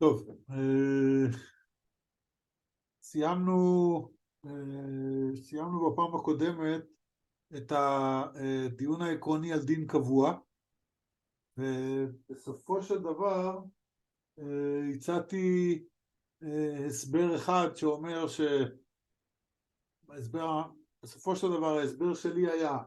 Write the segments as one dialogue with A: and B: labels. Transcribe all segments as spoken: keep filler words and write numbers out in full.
A: טוב, אה, סיימנו, אה, סיימנו בפעם הקודמת את הדיון העקרוני על דין קבוע, ובסופו של דבר אה, הצעתי אה, הסבר אחד שאומר שהסבר, בסופו של דבר ההסבר שלי היה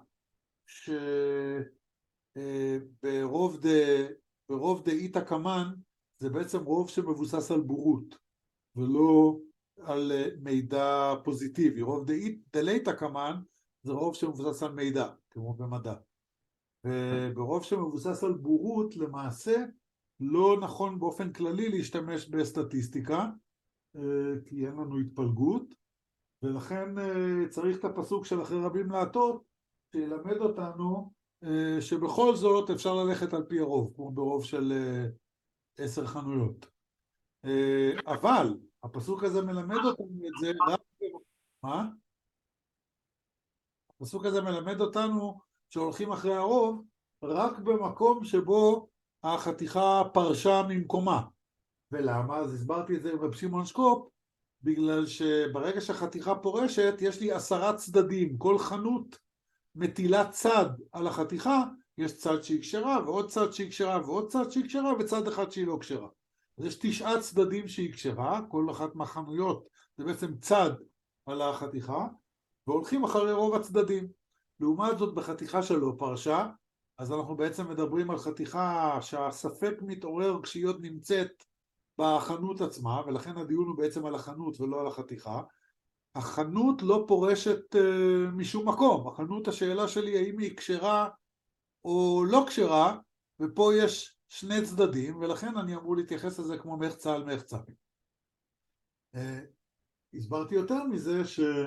A: שברוב דה, ברוב דאיתא קמן זה בעצם רוב שמבוסס על בורות ולא על מידע פוזיטיבי. רוב דלייתא קמן זה רוב שמבוסס על מידע, כמו במדע. וברוב שמבוסס על בורות למעשה לא נכון באופן כללי להשתמש בסטטיסטיקה, כי אין לנו התפלגות, ולכן צריך את הפסוק של אחרי רבים להטות שילמד אותנו שבכל זאת אפשר ללכת על פי הרוב, כמו ברוב של עשר חנויות. אבל הפסוק הזה מלמד אותנו את זה רק... מה? הפסוק הזה מלמד אותנו שהולכים אחרי הרוב רק במקום שבו החתיכה פרשה ממקומה. ולמה? אז הסברתי את זה רב שמעון שקופ, בגלל שברגע שהחתיכה פורשת יש לי עשרה צדדים, כל חנות מטילה צד על החתיכה, יש צד שהיא קשרה ועוד צד שהיא קשרה ועוד צד שהיא קשרה וצד אחד שהיא לא קשרה. אז יש תשעה צדדים שהיא קשרה, כל אחת מהחנויות זה בעצם צד על החתיכה, והולכים אחרי רוב הצדדים. לעומת זאת בחתיכה שלא פרשה, אז אנחנו בעצם מדברים על חתיכה שהספק מתעורר כשהיא עוד נמצאת בחנות עצמה, ולכן הדיון הוא בעצם על החנות ולא על החתיכה. החנות לא פורשת uh, משום מקום. החנות, השאלה שלי האם היא קשרה או לא קשרה, ופה יש שני צדדים, ולכן אני אמור להתייחס לזה כמו מחצה על מחצה. Uh, הסברתי יותר מזה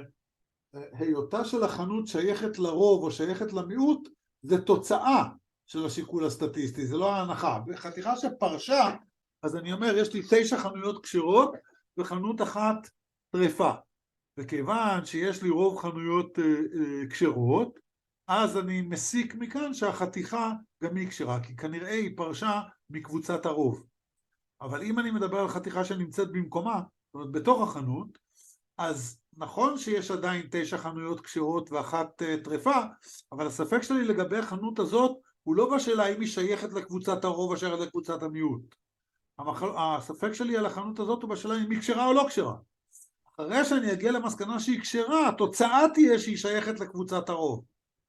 A: שהיותה של החנות שייכת לרוב או שייכת למיעוט, זה תוצאה של השיקול הסטטיסטי, זה לא ההנחה. בחתיכה שפרשה, אז אני אומר, יש לי תשע חנויות קשרות וחנות אחת טרפה. וכיוון שיש לי רוב חנויות uh, uh, קשרות, אז אני מסיק מכאן שהחתיכה גם היא קשרה, כי כנראה היא פרשה מקבוצת הרוב. אבל אם אני מדבר על חתיכה שנמצאת במקומה, זאת אומרת בתוך החנות, אז נכון שיש עדיין תשע חנויות קשרות ואחת uh, טרפה, אבל הספק שלי לגבי החנות הזאת, הוא לא בשאלה אם היא שייכת לקבוצת הרוב או שייכת לקבוצת המיעוט. המח... הספק שלי על החנות הזאת הוא בשאלה אם היא קשרה או לא קשרה. אחרי שאני אגיע למסקנה שהיא קשרה, התוצאה תהיה שהיא שייכת לקבוצת הרוב.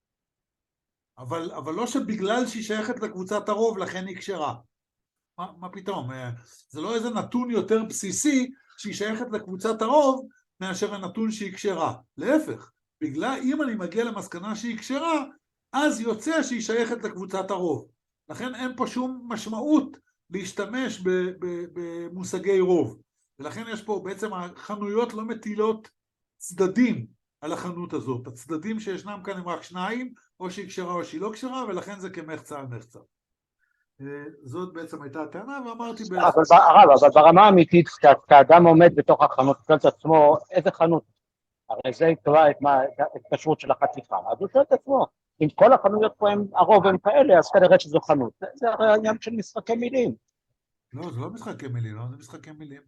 A: אבל, אבל לא שבגלל שהיא שייכת לקבוצת הרוב, לכן היא קשרה. מה, מה פתאום? זה לא איזה נתון יותר בסיסי שהיא שייכת לקבוצת הרוב, מאשר הנתון שהיא קשרה. להפך, בגלל, אם אני מגיע למסקנה שהיא קשרה, אז יוצא שהיא שייכת לקבוצת הרוב. לכן אין פה שום משמעות להשתמש במושגי רוב. ולכן יש פה בעצם החנויות לא מטילות צדדים על החנות הזאת. הצדדים שישנם כאן הם רק שניים, או שהיא קשרה או שהיא לא קשרה, ולכן זה כמחצה על מחצה. זאת בעצם הייתה הטענה, ואמרתי...
B: אבל הרב, אבל ברמה האמיתית, כשאדם עומד בתוך החנות, שואל את עצמו, איזה חנות? הרי זה יקבע את ההתקשרות של החתיכה. אז הוא שואל את עצמו, אם כל החנויות פה הם הרוב הם כאלה, אז כנראה שזו חנות. זה הרי העניין של משחקי מילים.
A: לא, זה לא משחקי מילים, לא, זה משחקי מילים.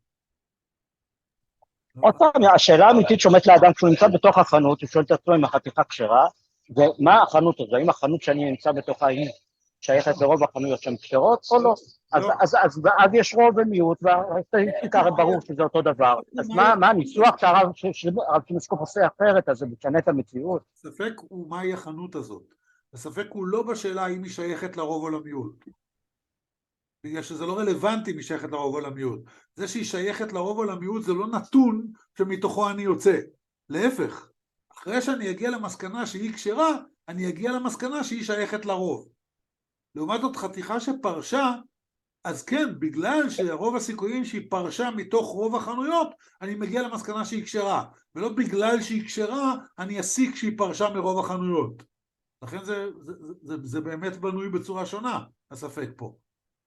B: עוד פעם, השאלה האמיתית שעומדת לאדם כשהוא נמצא בתוך החנות, הוא שואל את עצמו אם החתיכה כשרה, ומה החנות הזו? האם החנות שאני נמצא בתוכה היא שייכת לרוב החנויות שהן כשרות או לא? אז יש רוב ומיעוט, והסטטיסטיקה הרי ברור שזה אותו דבר. אז מה הניסוח שהרב שמסקופ עושה אחרת, אז זה משנה את המציאות?
A: הספק הוא מהי החנות הזאת. הספק הוא לא בשאלה האם היא שייכת לרוב או למיעוט. בגלל שזה לא רלוונטי אם היא שייכת לרוב או למיעוט. זה שהיא שייכת לרוב או למיעוט זה לא נתון שמתוכו אני יוצא. להפך, אחרי שאני אגיע למסקנה שהיא כשרה, אני אגיע למסקנה שהיא שייכת לרוב. לעומת זאת חתיכה שפרשה, אז כן, בגלל שרוב הסיכויים שהיא פרשה מתוך רוב החנויות, אני מגיע למסקנה שהיא כשרה. ולא בגלל שהיא כשרה, אני אסיק שהיא פרשה מרוב החנויות. לכן זה, זה, זה, זה באמת בנוי בצורה שונה, הספק פה.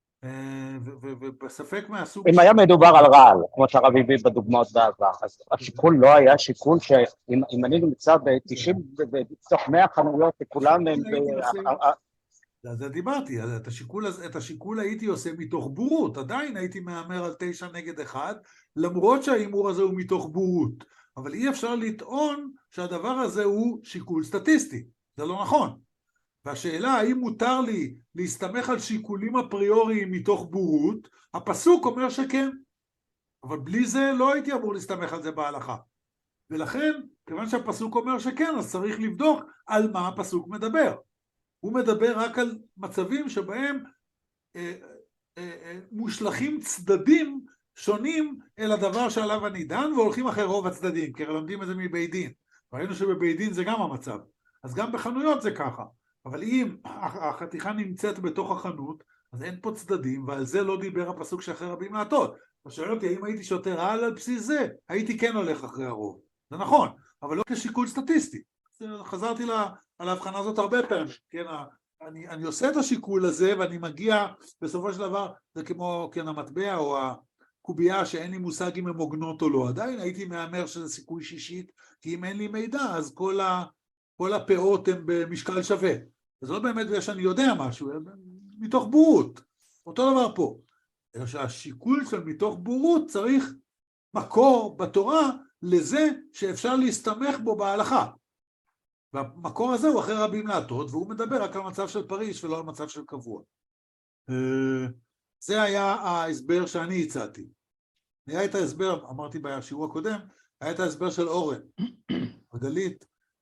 A: ובספק מהסוג...
B: אם היה מדובר על רעל, כמו שהרב הביא בדוגמאות בעבר, אז השיקול לא היה שיקול שאם אני נמצא ב-תשעים, בתוך מאה חנויות, וכולם הם...
A: אז זה דיברתי, אז את השיקול, את השיקול הייתי עושה מתוך בורות, עדיין הייתי מאמר על תשע נגד אחד, למרות שהאימור הזה הוא מתוך בורות, אבל אי אפשר לטעון שהדבר הזה הוא שיקול סטטיסטי, זה לא נכון. והשאלה האם מותר לי להסתמך על שיקולים אפריוריים מתוך בורות, הפסוק אומר שכן, אבל בלי זה לא הייתי אמור להסתמך על זה בהלכה. ולכן, כיוון שהפסוק אומר שכן, אז צריך לבדוק על מה הפסוק מדבר. הוא מדבר רק על מצבים שבהם אה, אה, אה, מושלכים צדדים שונים אל הדבר שעליו אני דן, והולכים אחרי רוב הצדדים, כי לומדים את זה מבית דין. ראינו שבבית דין זה גם המצב. אז גם בחנויות זה ככה. אבל אם החתיכה נמצאת בתוך החנות, אז אין פה צדדים, ועל זה לא דיבר הפסוק שאחרי רבים להטות. אתה שואל אותי, האם הייתי שותה רעל על בסיס זה? הייתי כן הולך אחרי הרוב. זה נכון, אבל לא כשיקול סטטיסטי. חזרתי לה, על ההבחנה הזאת הרבה פעמים, כן, אני, אני עושה את השיקול הזה, ואני מגיע, בסופו של דבר, זה כמו, כן, המטבע או הקובייה, שאין לי מושג אם הן מוגנות או לא, עדיין הייתי מאמר שזה סיכוי שישית, כי אם אין לי מידע, אז כל, ה, כל הפאות הן במשקל שווה. אז לא באמת בגלל שאני יודע משהו, מתוך בורות. אותו דבר פה. אלא שהשיקול של מתוך בורות צריך מקור בתורה לזה שאפשר להסתמך בו בהלכה. והמקור הזה הוא אחרי רבים להטות, והוא מדבר רק על מצב של פריש ולא על מצב של קבוע. זה היה ההסבר שאני הצעתי. היה את ההסבר, אמרתי בשיעור הקודם, היה את ההסבר של אורן, הגלית,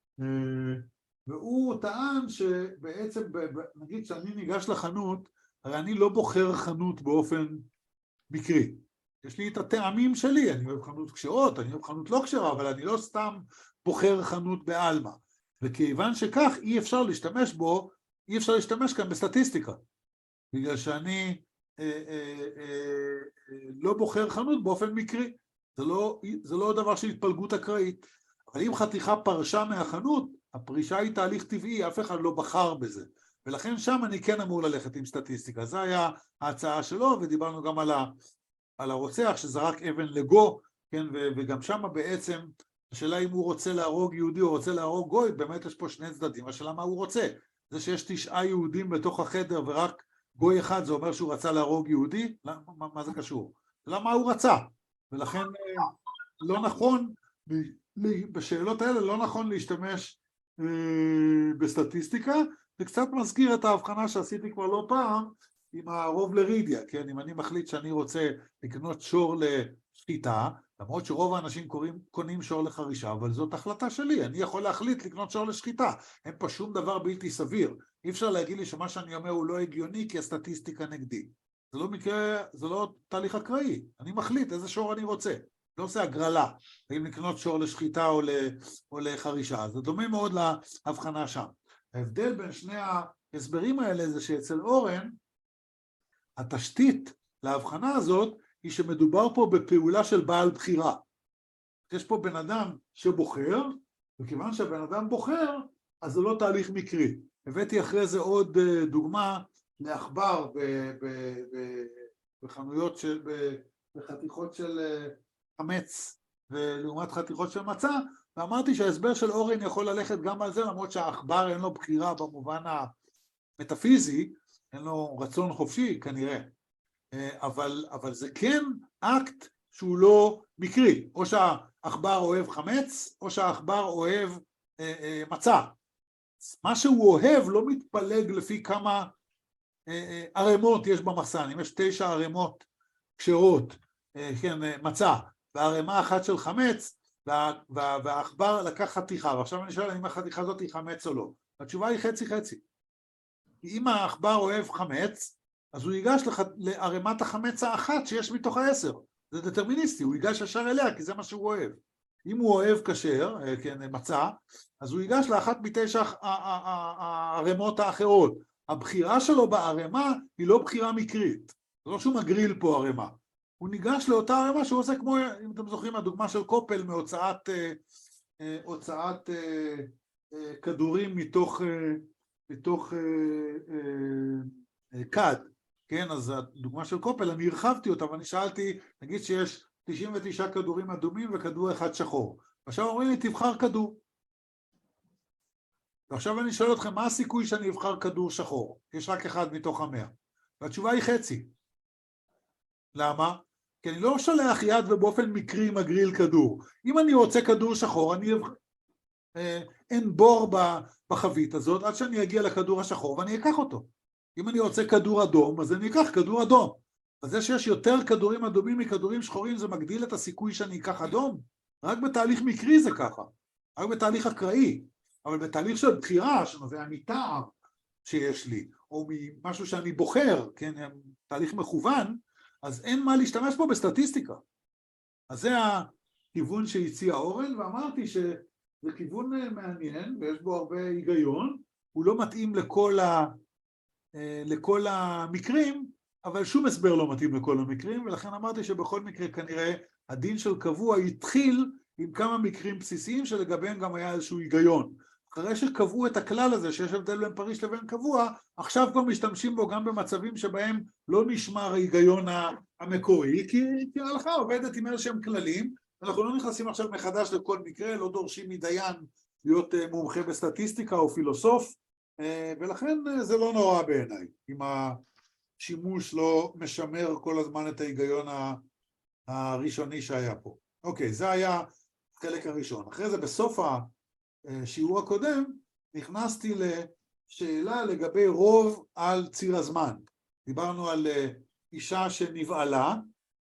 A: והוא טען שבעצם, נגיד שאני ניגש לחנות, הרי אני לא בוחר חנות באופן מקרי. יש לי את הטעמים שלי, אני אוהב חנות כשרות, אני אוהב חנות לא כשרה, אבל אני לא סתם בוחר חנות באלמה. וכיוון שכך אי אפשר להשתמש בו, אי אפשר להשתמש כאן בסטטיסטיקה. בגלל שאני אה, אה, אה, לא בוחר חנות באופן מקרי. זה לא, זה לא דבר של התפלגות אקראית. אבל אם חתיכה פרשה מהחנות, הפרישה היא תהליך טבעי, אף אחד לא בחר בזה. ולכן שם אני כן אמור ללכת עם סטטיסטיקה. זו היה ההצעה שלו, ודיברנו גם על, ה, על הרוצח שזרק אבן לגו, כן, ו, וגם שם בעצם השאלה אם הוא רוצה להרוג יהודי או רוצה להרוג גוי, באמת יש פה שני צדדים. השאלה מה הוא רוצה. זה שיש תשעה יהודים בתוך החדר ורק גוי אחד, זה אומר שהוא רצה להרוג יהודי? מה, מה זה קשור? למה הוא רצה? ולכן לא נכון, בשאלות האלה לא נכון להשתמש בסטטיסטיקה, זה קצת מזכיר את ההבחנה שעשיתי כבר לא פעם עם הרוב לרידיה, כן? אם אני מחליט שאני רוצה לקנות שור לשחיטה, למרות שרוב האנשים קוראים, קונים שור לחרישה, אבל זאת החלטה שלי, אני יכול להחליט לקנות שור לשחיטה, אין פה שום דבר בלתי סביר, אי אפשר להגיד לי שמה שאני אומר הוא לא הגיוני כי הסטטיסטיקה נגדי, זה לא מקרה, זה לא תהליך אקראי, אני מחליט איזה שור אני רוצה, לא עושה הגרלה, אם לקנות שור לשחיטה או, ל, או לחרישה, זה דומה מאוד להבחנה שם. ההבדל בין שני ההסברים האלה זה שאצל אורן, התשתית להבחנה הזאת היא שמדובר פה בפעולה של בעל בחירה. יש פה בן אדם שבוחר, וכיוון שהבן אדם בוחר, אז זה לא תהליך מקרי. הבאתי אחרי זה עוד דוגמה לעכבר בחנויות של, בחתיכות של חמץ, ולעומת חתיכות של מצה, ואמרתי שההסבר של אורן יכול ללכת גם על זה, למרות שהעכבר אין לו בחירה במובן המטאפיזי, אין לו רצון חופשי כנראה. אבל, אבל זה כן אקט שהוא לא מקרי, או שהעכבר אוהב חמץ, או שהעכבר אוהב אה, אה, מצה. מה שהוא אוהב לא מתפלג לפי כמה אה, אה, ערימות יש במחסן, אם יש תשע ערימות כשרות, אה, כן, אה, מצה, וערימה אחת של חמץ, וה, וה, והעכבר לקח חתיכה, ועכשיו אני שואל אם החתיכה הזאת היא חמץ או לא. התשובה היא חצי חצי. אם העכבר אוהב חמץ, אז הוא ייגש לערימת החמץ האחת שיש מתוך העשר. זה דטרמיניסטי, הוא ייגש ישר אליה, כי זה מה שהוא אוהב. אם הוא אוהב כשר, כן, מצה, אז הוא ייגש לאחת מתשע הערימות האחרות. הבחירה שלו בערימה היא לא בחירה מקרית. זה לא שהוא מגריל פה ערימה. הוא ניגש לאותה ערימה שהוא עושה כמו, אם אתם זוכרים, הדוגמה של קופל מהוצאת הוצאת כדורים מתוך, מתוך קד. כן, אז הדוגמה של קופל, אני הרחבתי אותה, ואני שאלתי, נגיד שיש תשעים ותשעה כדורים אדומים וכדור אחד שחור. עכשיו אומרים לי, תבחר כדור. ועכשיו אני שואל אתכם, מה הסיכוי שאני אבחר כדור שחור? יש רק אחד מתוך המאה. והתשובה היא חצי. למה? כי אני לא שולח יד ובאופן מקרי מגריל כדור. אם אני רוצה כדור שחור, אני אבחר... אין בור בחבית הזאת עד שאני אגיע לכדור השחור ואני אקח אותו. אם אני רוצה כדור אדום, אז אני אקח כדור אדום. אז זה שיש יותר כדורים אדומים מכדורים שחורים, זה מגדיל את הסיכוי שאני אקח אדום. רק בתהליך מקרי זה ככה. רק בתהליך אקראי. אבל בתהליך של בחירה, שנובע מטעם שיש לי, או ממשהו שאני בוחר, כן, תהליך מכוון, אז אין מה להשתמש פה בסטטיסטיקה. אז זה הכיוון שהציע אורן, ואמרתי שזה כיוון מעניין, ויש בו הרבה היגיון, הוא לא מתאים לכל, ה, לכל המקרים, אבל שום הסבר לא מתאים לכל המקרים, ולכן אמרתי שבכל מקרה כנראה הדין של קבוע התחיל עם כמה מקרים בסיסיים שלגביהם גם היה איזשהו היגיון. אחרי שקבעו את הכלל הזה שיש הבדל בין פריש לבין קבוע, עכשיו כבר משתמשים בו גם במצבים שבהם לא נשמר ההיגיון המקורי, כי, כי ההלכה עובדת עם איזשהם כללים, אנחנו לא נכנסים עכשיו מחדש לכל מקרה, לא דורשים מדיין להיות מומחה בסטטיסטיקה או פילוסוף, ולכן זה לא נורא בעיניי, אם השימוש לא משמר כל הזמן את ההיגיון הראשוני שהיה פה. אוקיי, זה היה החלק הראשון. אחרי זה בסוף השיעור הקודם נכנסתי לשאלה לגבי רוב על ציר הזמן. דיברנו על אישה שנבעלה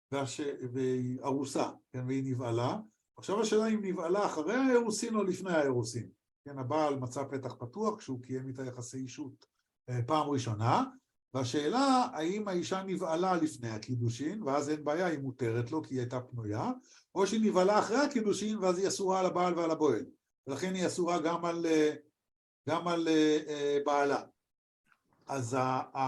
A: והיא ארוסה, כן, והיא נבעלה. עכשיו השאלה אם נבעלה אחרי האירוסין או לפני האירוסין. כן, הבעל מצא פתח פתוח כשהוא קיים איתה יחסי אישות פעם ראשונה, והשאלה האם האישה נבעלה לפני הקידושין, ואז אין בעיה, היא מותרת לו כי היא הייתה פנויה, או שהיא נבעלה אחרי הקידושין ואז היא אסורה על הבעל ועל הבועל. ולכן היא אסורה גם על, גם על uh, בעלה. אז, uh,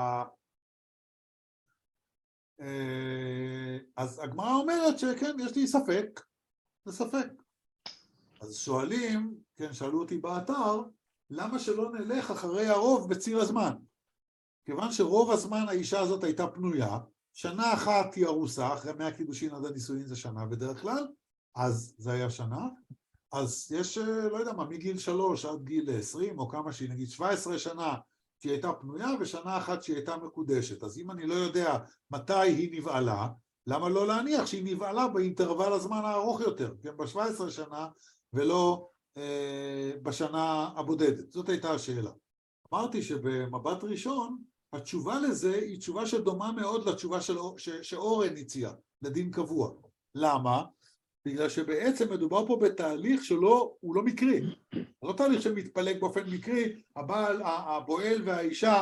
A: uh, אז הגמרא אומרת שכן, יש לי ספק, זה ספק. אז שואלים, כן, שאלו אותי באתר, למה שלא נלך אחרי הרוב בציר הזמן? כיוון שרוב הזמן האישה הזאת הייתה פנויה, שנה אחת היא ארוסה, אחרי מאה קידושין עד הנישואין זה שנה בדרך כלל, אז זה היה שנה, אז יש, לא יודע מה, מגיל שלוש עד גיל עשרים, או כמה שהיא, נגיד שבע עשרה שנה שהיא הייתה פנויה, ושנה אחת שהיא הייתה מקודשת. אז אם אני לא יודע מתי היא נבעלה, למה לא להניח שהיא נבעלה באינטרוול הזמן הארוך יותר, כן, ב-שבע עשרה שנה, ולא אה, בשנה הבודדת. זאת הייתה השאלה. אמרתי שבמבט ראשון, התשובה לזה היא תשובה שדומה מאוד לתשובה של, ש, שאורן הציע, לדין קבוע. למה? בגלל שבעצם מדובר פה בתהליך שלא, הוא לא מקרי. לא תהליך שמתפלג באופן מקרי, הבעל, הבועל והאישה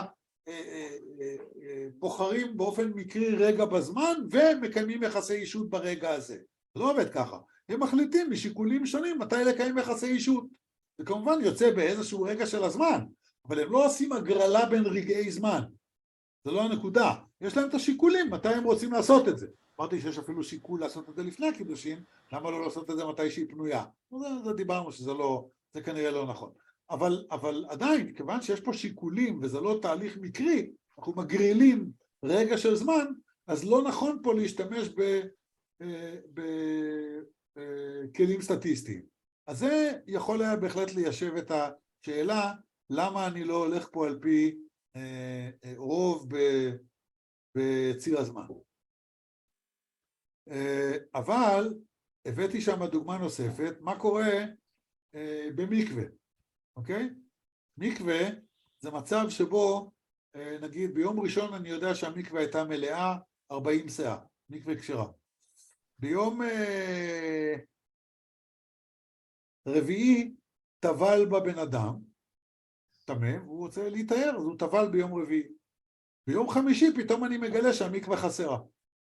A: בוחרים באופן מקרי רגע בזמן, ומקיימים יחסי אישות ברגע הזה. זה לא עובד ככה. הם מחליטים משיקולים שונים מתי לקיים יחסי אישות. זה כמובן יוצא באיזשהו רגע של הזמן, אבל הם לא עושים הגרלה בין רגעי זמן. זה לא הנקודה. יש להם את השיקולים מתי הם רוצים לעשות את זה. אמרתי שיש אפילו שיקול לעשות את זה לפני הקידושין, למה לא לעשות את זה מתי שהיא פנויה? זה, זה דיברנו שזה לא, זה כנראה לא נכון. אבל, אבל עדיין, כיוון שיש פה שיקולים וזה לא תהליך מקרי, אנחנו מגרילים רגע של זמן, אז לא נכון פה להשתמש בכלים סטטיסטיים. אז זה יכול היה בהחלט ליישב את השאלה, למה אני לא הולך פה על פי אה, רוב בציר הזמן. אבל הבאתי שם דוגמה נוספת, מה קורה במקווה, אוקיי? מקווה זה מצב שבו, נגיד ביום ראשון אני יודע שהמקווה הייתה מלאה ארבעים שאה, מקווה כשרה. ביום רביעי טבל בבן אדם, תמה, הוא רוצה להתאר, אז הוא טבל ביום רביעי. ביום חמישי פתאום אני מגלה שהמקווה חסרה.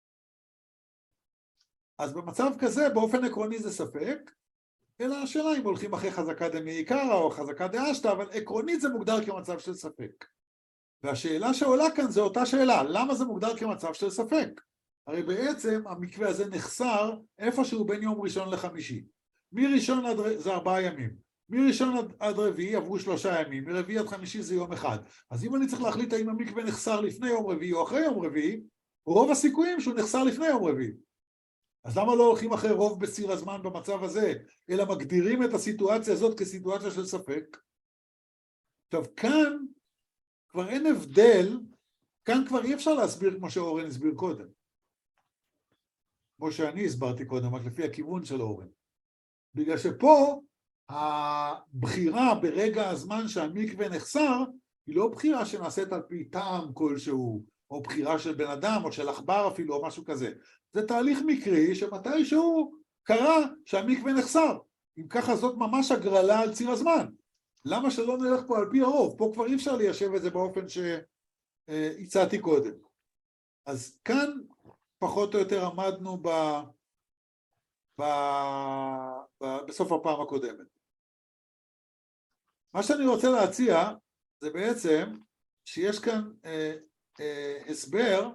A: אז במצב כזה, באופן עקרוני זה ספק, אלא השאלה אם הולכים אחרי חזקה דמעיקרא או חזקה דאשתא, אבל עקרונית זה מוגדר כמצב של ספק. והשאלה שעולה כאן זה אותה שאלה, למה זה מוגדר כמצב של ספק? הרי בעצם המקווה הזה נחסר איפשהו בין יום ראשון לחמישי. מראשון עד, זה ארבעה ימים, מראשון עד, עד רביעי עברו שלושה ימים, מרביעי עד חמישי זה יום אחד. אז אם אני צריך להחליט האם המקווה נחסר לפני יום רביעי או אחרי יום רביעי, רוב הסיכויים שהוא נחסר לפני יום רביעי. אז למה לא הולכים אחרי רוב בציר הזמן במצב הזה, אלא מגדירים את הסיטואציה הזאת כסיטואציה של ספק? עכשיו, כאן כבר אין הבדל, כאן כבר אי אפשר להסביר כמו שאורן הסביר קודם. כמו שאני הסברתי קודם, רק לפי הכיוון של אורן. בגלל שפה, הבחירה ברגע הזמן שהמקווה נחסר, היא לא בחירה שנעשית על פי טעם כלשהו, או בחירה של בן אדם, או של עכבר אפילו, או משהו כזה. זה תהליך מקרי שמתישהו קרה שהמקווה נחסר. אם ככה זאת ממש הגרלה על ציר הזמן. למה שלא נלך פה על פי הרוב? פה כבר אי אפשר ליישב את זה באופן שהצעתי קודם. אז כאן פחות או יותר עמדנו ב... ב... ב... בסוף הפעם הקודמת. מה שאני רוצה להציע זה בעצם שיש כאן אה, אה, הסבר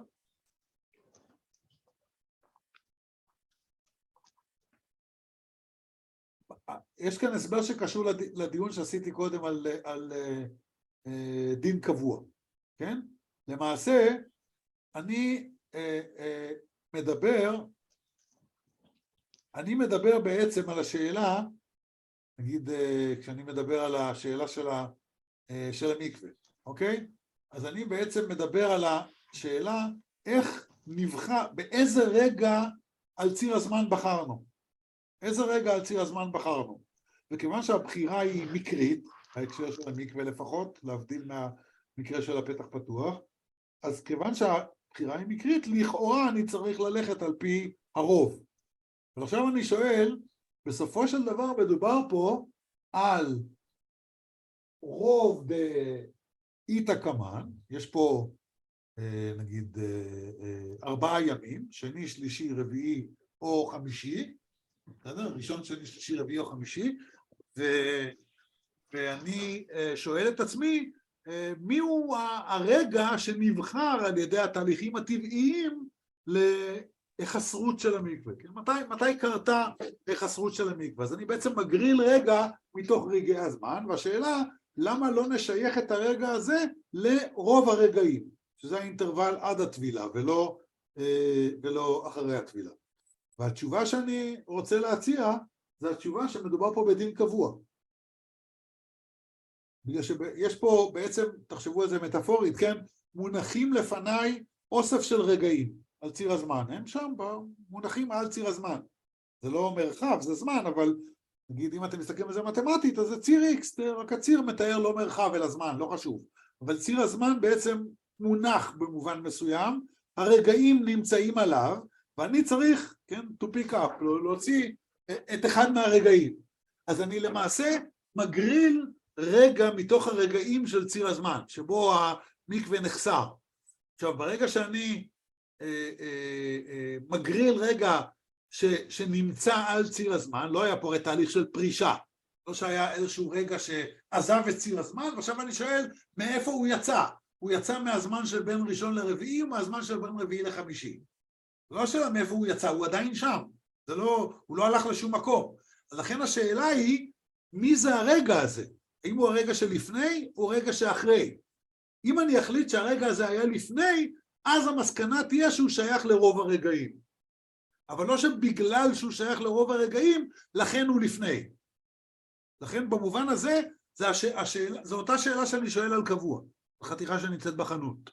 A: יש כאן הסבר שקשור לדיון שעשיתי קודם על, על uh, uh, דין קבוע, כן? למעשה, אני uh, uh, מדבר, אני מדבר בעצם על השאלה, נגיד, uh, כשאני מדבר על השאלה של, ה, uh, של המקווה, אוקיי? אז אני בעצם מדבר על השאלה, איך נבחר, באיזה רגע על ציר הזמן בחרנו? איזה רגע על ציר הזמן בחרנו? וכיוון שהבחירה היא מקרית, ההקשר של המקווה לפחות, להבדיל מהמקרה של הפתח פתוח, אז כיוון שהבחירה היא מקרית, לכאורה אני צריך ללכת על פי הרוב. ועכשיו אני שואל, בסופו של דבר מדובר פה על רוב דאיתא קמן, יש פה נגיד ארבעה ימים, שני, שלישי, רביעי או חמישי, ראשון, שני, שלישי, רביעי או חמישי, ו... ואני שואל את עצמי, מיהו הרגע שנבחר על ידי התהליכים הטבעיים להיחסרות של המקווה? מתי, מתי קרתה היחסרות של המקווה? אז אני בעצם מגריל רגע מתוך רגעי הזמן, והשאלה, למה לא נשייך את הרגע הזה לרוב הרגעים, שזה האינטרוול עד הטבילה, ולא, ולא אחרי הטבילה. והתשובה שאני רוצה להציע, זה התשובה שמדובר פה בדין קבוע. בגלל שיש פה בעצם, תחשבו על זה מטאפורית, כן? מונחים לפניי אוסף של רגעים על ציר הזמן. הם שם מונחים על ציר הזמן. זה לא מרחב, זה זמן, אבל נגיד אם אתם מסתכלים על זה מתמטית, אז זה ציר X, רק הציר מתאר לא מרחב אלא זמן, לא חשוב. אבל ציר הזמן בעצם מונח במובן מסוים, הרגעים נמצאים עליו, ואני צריך, כן, to pick up, להוציא את אחד מהרגעים. אז אני למעשה מגריל רגע מתוך הרגעים של ציר הזמן, שבו המקווה נחסר. עכשיו, ברגע שאני אה, אה, אה, מגריל רגע ש, שנמצא על ציר הזמן, לא היה פה תהליך של פרישה, לא שהיה איזשהו רגע שעזב את ציר הזמן, ועכשיו אני שואל, מאיפה הוא יצא? הוא יצא מהזמן של בין ראשון לרביעי, או מהזמן של בין רביעי לחמישי? לא שאלה מאיפה הוא יצא, הוא עדיין שם. זה לא, הוא לא הלך לשום מקום. אז לכן השאלה היא, מי זה הרגע הזה? האם הוא הרגע שלפני או רגע שאחרי? אם אני אחליט שהרגע הזה היה לפני, אז המסקנה תהיה שהוא שייך לרוב הרגעים. אבל לא שבגלל שהוא שייך לרוב הרגעים, לכן הוא לפני. לכן במובן הזה, זה הש... השאלה, זו אותה שאלה שאני שואל על קבוע, בחתיכה שנמצאת בחנות.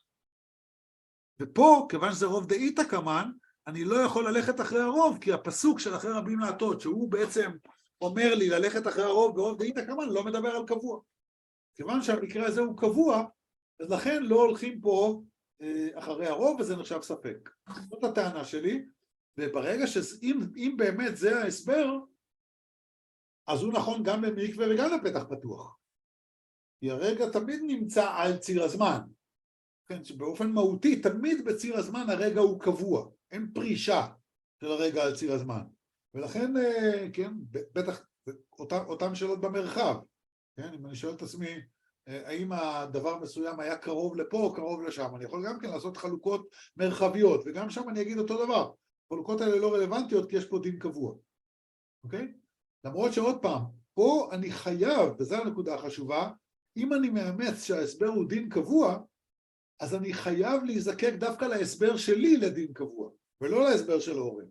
A: ופה, כיוון שזה רוב דאיתא קמן, אני לא יכול ללכת אחרי הרוב, כי הפסוק של אחרי רבים להטות, שהוא בעצם אומר לי ללכת אחרי הרוב ברוב דאיתא קמן, לא מדבר על קבוע. כיוון שהמקרה הזה הוא קבוע, אז לכן לא הולכים פה אה, אחרי הרוב, וזה נחשב ספק. זאת הטענה שלי, וברגע שאם באמת זה ההסבר, אז הוא נכון גם למקווה וגם לפתח פתוח. כי הרגע תמיד נמצא על ציר הזמן. כן, שבאופן מהותי, תמיד בציר הזמן הרגע הוא קבוע. אין פרישה של הרגע על ציר הזמן. ולכן, כן, בטח, אותם, אותם שאלות במרחב. כן, אם אני שואל את עצמי, האם הדבר מסוים היה קרוב לפה או קרוב לשם, אני יכול גם כן לעשות חלוקות מרחביות, וגם שם אני אגיד אותו דבר. החלוקות האלה לא רלוונטיות כי יש פה דין קבוע. אוקיי? למרות שעוד פעם, פה אני חייב, וזו הנקודה החשובה, אם אני מאמץ שההסבר הוא דין קבוע, אז אני חייב להיזקק דווקא להסבר שלי לדין קבוע, ולא להסבר של אורן.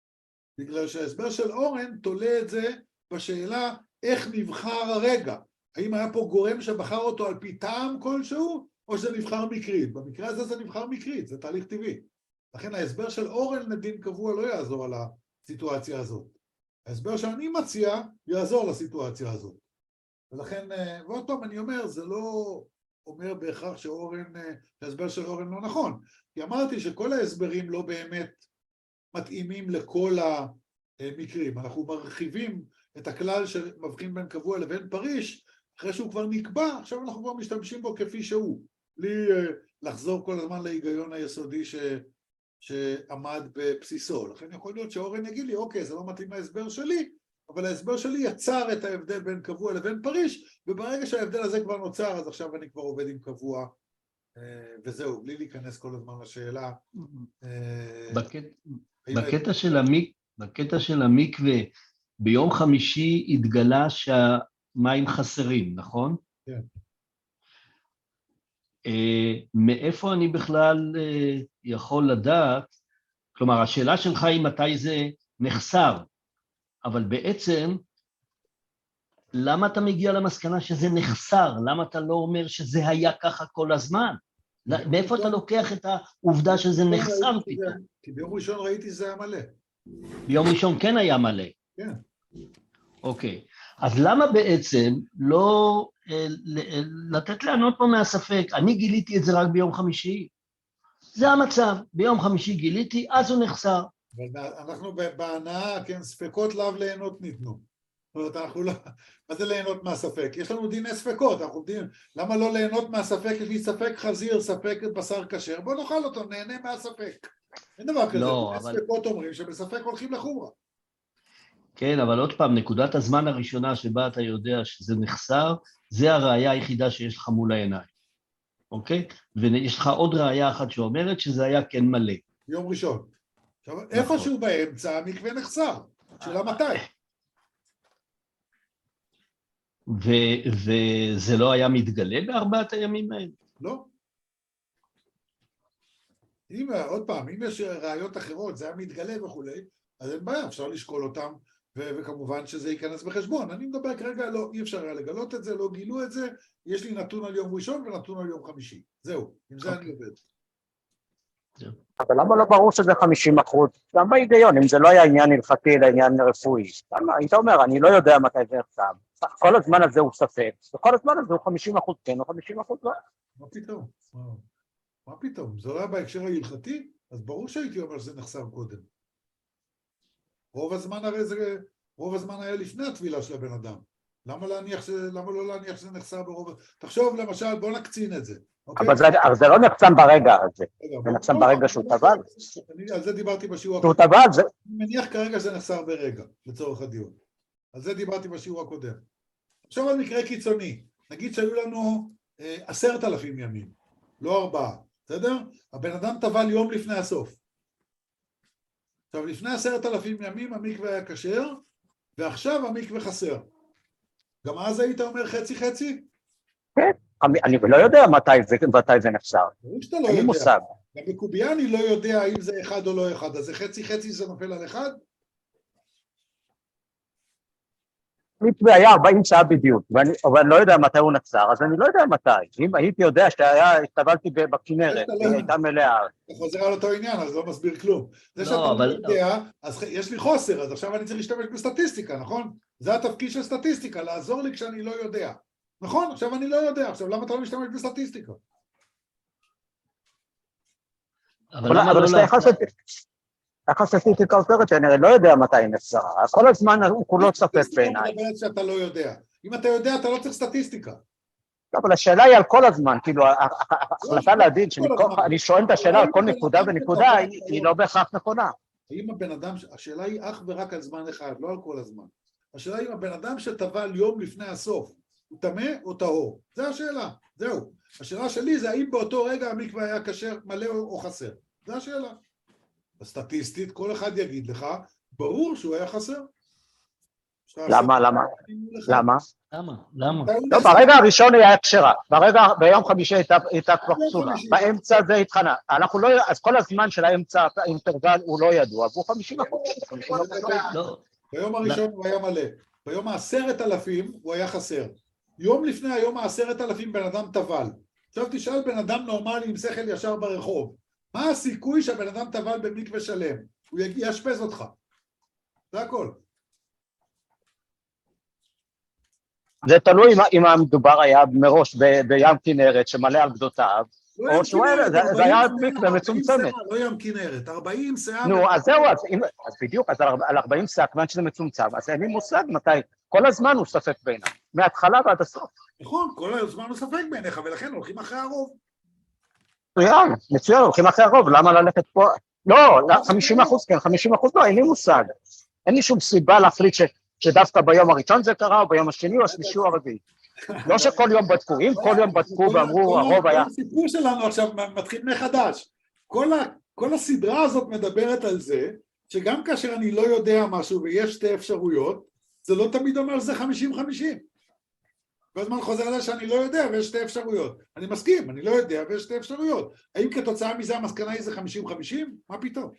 A: בגלל שההסבר של אורן תולה את זה בשאלה איך נבחר הרגע. האם היה פה גורם שבחר אותו על פי טעם כלשהו, או שזה נבחר מקרית? במקרה הזה זה נבחר מקרית, זה תהליך טבעי. לכן ההסבר של אורן לדין קבוע לא יעזור על הסיטואציה הזאת. ההסבר שאני מציע יעזור לסיטואציה הזאת. ולכן, ועוד פעם אני אומר, זה לא אומר בהכרח שאורן, ההסבר של אורן לא נכון. כי אמרתי שכל ההסברים לא באמת מתאימים לכל המקרים. אנחנו מרחיבים את הכלל שמבחין בין קבוע לבין פריש, אחרי שהוא כבר נקבע, עכשיו אנחנו כבר משתמשים בו כפי שהוא, בלי לחזור כל הזמן להיגיון היסודי ש... שעמד בבסיסו. לכן יכול להיות שאורן יגיד לי, אוקיי, זה לא מתאים להסבר שלי, אבל ההסבר שלי יצר את ההבדל בין קבוע לבין פריש, וברגע שההבדל הזה כבר נוצר, אז עכשיו אני כבר עובד עם קבוע, וזהו, בלי להיכנס כל הזמן לשאלה.
C: בקטע של המיק, בקטע של המקווה, ביום חמישי התגלה שהמים חסרים, נכון?
A: כן.
C: מאיפה אני בכלל יכול לדעת, כלומר, השאלה שלך היא מתי זה נחסר, אבל בעצם, למה אתה מגיע למסקנה שזה נחסר? למה אתה לא אומר שזה היה ככה כל הזמן? מאיפה אתה לוקח את העובדה שזה נחסר פתאום?
A: כי ביום ראשון ראיתי שזה היה מלא.
C: ביום ראשון כן היה מלא.
A: כן.
C: אוקיי. אז למה בעצם לא לתת לענות פה מהספק? אני גיליתי את זה רק ביום חמישי. זה המצב. ביום חמישי גיליתי, אז הוא נחסר.
A: אנחנו בהנאה, כן, ספקות לאו ליהנות ניתנו. זאת אומרת, אנחנו לא... מה זה ליהנות מהספק? יש לנו דיני ספקות, אנחנו יודעים, למה לא ליהנות מהספק? יש לי ספק חזיר, ספק בשר כשר, בוא נאכל אותו, נהנה מהספק. אין דבר כזה,
C: לא,
A: דיני
C: אבל...
A: ספקות אומרים שבספק הולכים לחומרה.
C: כן, אבל עוד פעם, נקודת הזמן הראשונה שבה אתה יודע שזה נחסר, זה הראייה היחידה שיש לך מול העיניים, אוקיי? ויש לך עוד ראייה אחת שאומרת שזה היה כן מלא.
A: יום ראשון. עכשיו, איפשהו באמצע המקווה נחסר, שאלה מתי?
C: וזה לא היה מתגלה בארבעת הימים האלה?
A: לא. אם, עוד פעם, אם יש ראיות אחרות, זה היה מתגלה וכולי, אז אין בעיה, אפשר לשקול אותם, וכמובן שזה ייכנס בחשבון. אני מדבר כרגע, לא, אי אפשר היה לגלות את זה, לא גילו את זה, יש לי נתון על יום ראשון ונתון על יום חמישי. זהו, עם זה אני עובד.
B: אבל למה לא ברור שזה חמישים אחוז? גם בהיגיון, אם זה לא היה עניין הלכתי אלא עניין רפואי. למה? היית אומר, אני לא יודע מתי זה נחתם. כל הזמן הזה הוא ספק, וכל הזמן הזה הוא חמישים אחוז כן או חמישים אחוז לא.
A: מה פתאום? מה פתאום? זה לא היה בהקשר ההלכתי? אז ברור שהייתי אומר שזה נחסר קודם. רוב הזמן הרי זה, רוב הזמן היה לפני התבילה של הבן אדם. למה להניח שזה, למה לא להניח שזה נחסר ברוב... תחשוב למשל, בוא נקצין את זה.
B: אבל זה, זה לא נחסם ברגע הזה. זה נחסם ברגע שהוא טבל.
A: על זה דיברתי בשיעור
B: שהוא טבל, זה...
A: אני מניח כרגע זה נחסר ברגע, לצורך הדיון. על זה דיברתי בשיעור הקודם. עכשיו על מקרה קיצוני. נגיד שהיו לנו אה, עשרת אלפים ימים, לא ארבעה. בסדר? הבן אדם טבל יום לפני הסוף. עכשיו, לפני עשרת אלפים ימים המקווה היה כשר, ועכשיו המקווה חסר. גם אז היית אומר חצי חצי?
B: כן, אני לא יודע מתי זה, מתי זה נחסר.
A: ברור שאתה לא יודע.
B: מושג.
A: גם בקובייה אני לא יודע אם זה אחד או לא אחד, אז זה חצי חצי זה נופל על אחד?
B: מקווה היה ארבעים שעה בדיוק, אבל אני לא יודע מתי הוא נחסר, אז אני לא יודע מתי. אם הייתי יודע שהשתבלתי בכנרת, היא הייתה מלאה.
A: אתה חוזר על אותו עניין, אז לא מסביר כלום. זה שאתה לא יודע, אז יש לי חוסר, אז עכשיו אני צריך להשתמש בסטטיסטיקה, נכון? זה התפקיד של סטטיסטיקה, לעזור לי כשאני לא יודע. נכון? עכשיו אני לא יודע, עכשיו למה אתה לא משתמש בסטטיסטיקה?
C: אבל למה לא
B: לעשות? איך הסטטיסטיקה עוזרת שאני לא יודע מתי היא נחסרה, כל הזמן הוא כולו ספק בעיניי.
A: מדברת שאתה לא יודע. אם אתה יודע, אתה לא צריך סטטיסטיקה.
B: אבל השאלה היא על כל הזמן, כאילו, ההחלטה להבין שאני שואל את השאלה על כל נקודה ונקודה, היא לא בהכרח נכונה.
A: האם הבן אדם, השאלה היא אך ורק על זמן אחד, לא על כל הזמן. השאלה היא אם הבן אדם שטבל יום לפני הסוף, הוא טמא או טהור? זו השאלה, זהו. השאלה שלי זה האם באותו רגע המקווה היה כשר, מלא או חסר. זו השאלה. הסטטיסטית, כל אחד יגיד לך, ברור שהוא היה חסר.
B: למה, למה? למה?
C: למה? למה?
B: לא, ברגע הראשון היה כשרה, ברגע, ביום חמישי הייתה כבר פסולה, באמצע זה התחנה, אנחנו לא, אז כל הזמן של האמצע, האינטרוול הוא לא ידוע, והוא חמישים אחוז.
A: ביום הראשון הוא היה מלא, ביום העשרת אלפים הוא היה חסר. יום לפני היום העשרת אלפים בן אדם טבל. עכשיו תשאל בן אדם נורמלי עם שכל ישר ברחוב, מה הסיכוי שהבן אדם טבל במקווה שלם? הוא יאשפז אותך. זה הכל.
B: זה תלוי אם המדובר היה מראש בים כנרת שמלא על גדותיו, או שהוא היה, זה היה מקווה מצומצמת.
A: לא ים כנרת, ארבעים סאה.
B: נו, אז זהו, אז בדיוק, אז על ארבעים סאה, כיוון שזה מצומצם, אז אין לי מושג מתי, כל הזמן הוא ספק בעיניו, מההתחלה ועד הסוף.
A: נכון, כל הזמן הוא ספק בעיניך, ולכן הולכים אחרי הרוב.
B: מצוין, מצוין, הולכים אחרי הרוב, למה ללכת פה? לא, חמישים אחוז כן, חמישים אחוז לא, אין לי מושג. אין לי שום סיבה להחליט שדווקא ביום הראשון זה קרה, או ביום השני, או השלישי, או הרביעי. לא שכל יום בדקו, אם כל יום בדקו ואמרו, הרוב היה...
A: כל הסיפור שלנו עכשיו מתחיל מחדש. כל הסדרה הזאת מדברת על זה, שגם כאשר אני לא יודע משהו ויש שתי אפשרויות, זה לא תמיד אומר שזה חמישים חמישים. כל הזמן חוזר עליי שאני לא יודע ויש שתי אפשרויות. אני מסכים, אני לא יודע ויש שתי אפשרויות. האם כתוצאה מזה המסקנה היא זה חמישים חמישים? מה פתאום?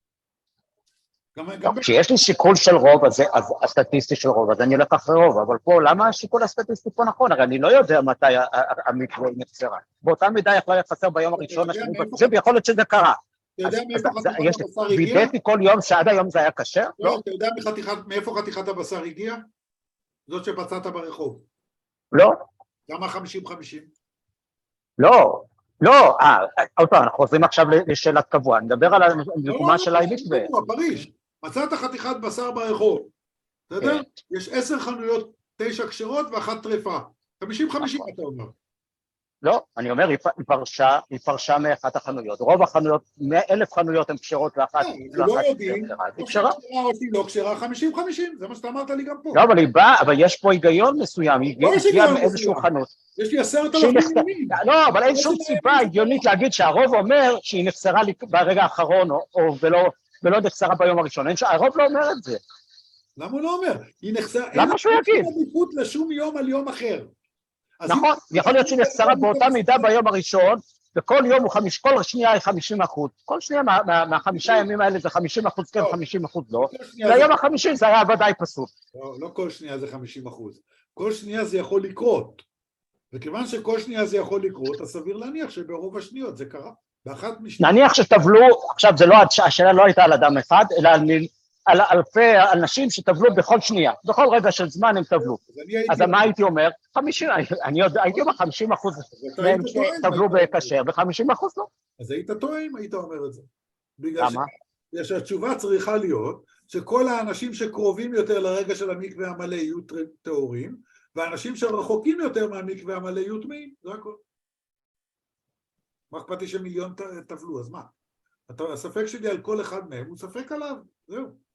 B: כשיש לי שיקול של רוב, אז הסטטיסטי של רוב, אז אני אלך אחרי רוב, אבל פה, למה השיקול הסטטיסטי פה נכון? הרי אני לא יודע מתי המקווה נפסרה. באותה מידה יכולה לחסר ביום הראשון, זה יכול להיות שזה קרה.
A: אתה יודע מאיפה חתיכת הבשר הגיע?
B: וידאתי כל יום שעד היום זה היה קשה?
A: לא, אתה יודע מאיפה חתיכת הבשר הגיע? זאת שפצעת ברחוב.
B: לא.
A: למה חמישים חמישים?
B: לא. לא, אה, עוד פעם, אנחנו חוזרים עכשיו לשאלת קבוע, נדבר על הדוגמה של המקווה.
A: פריש, מצאת חתיכת בשר ברחוב, אתה יודע? יש עשר חנויות, תשע כשרות ואחת טרפה, חמישים חמישים אתה אומר.
B: לא, אני אומר, היא פרשה, היא פרשה מאחת החנויות, רוב החנויות, אלף חנויות הן כשרות ואחת
A: לא יודעים, או כשרה או שהיא לא כשרה, חמישים חמישים, זה מה שאתה אמרת לי גם פה.
B: לא, אבל היא באה, אבל יש פה היגיון מסוים, היא הגיעה מאיזשהו חנות.
A: יש לי עשרת אלפים ימים.
B: לא, אבל אין שום סיבה הגיונית להגיד שהרוב אומר שהיא נחסרה ברגע האחרון, ולא נחסרה ביום הראשון, הרוב לא אומר את זה.
A: למה הוא לא אומר? היא נחסרה,
B: למה שהוא יגיד?
A: אין עדיפות לשום יום על יום אחר.
B: נכון, יכול להיות שהיא נחסרה באותה מידה ביום הראשון, וכל יום הוא חמיש, כל שנייה היא חמישים אחוז, כל שנייה מהחמישה ימים האלה זה חמישים אחוז כן, חמישים אחוז לא, והיום החמישים זה היה ודאי פסוק.
A: לא כל שנייה זה חמישים אחוז, כל שנייה זה יכול לקרות, וכיוון שכל שנייה זה יכול לקרות, אז סביר להניח שברוב השניות זה קרה, באחת משניות.
B: נניח שטבלו, עכשיו זה לא, השאלה לא הייתה על אדם אחד, אלא על על אלפי אנשים שטבלו בכל שנייה, בכל רגע של זמן הם טבלו. אז מה הייתי אומר? חמישים, אני הייתי אומר חמישים אחוז מהם שטבלו בכשר, וחמישים אחוז לא.
A: אז היית טועה אם היית אומר את זה.
B: למה?
A: בגלל שהתשובה צריכה להיות שכל האנשים שקרובים יותר לרגע של המקווה המלא יהיו טהורים, והאנשים שרחוקים יותר מהמקווה המלא יהיו טמאים, זה הכל. מה אכפת לי שמיליון טבלו, אז מה? הספק שלי על כל אחד מהם הוא ספק עליו, זהו.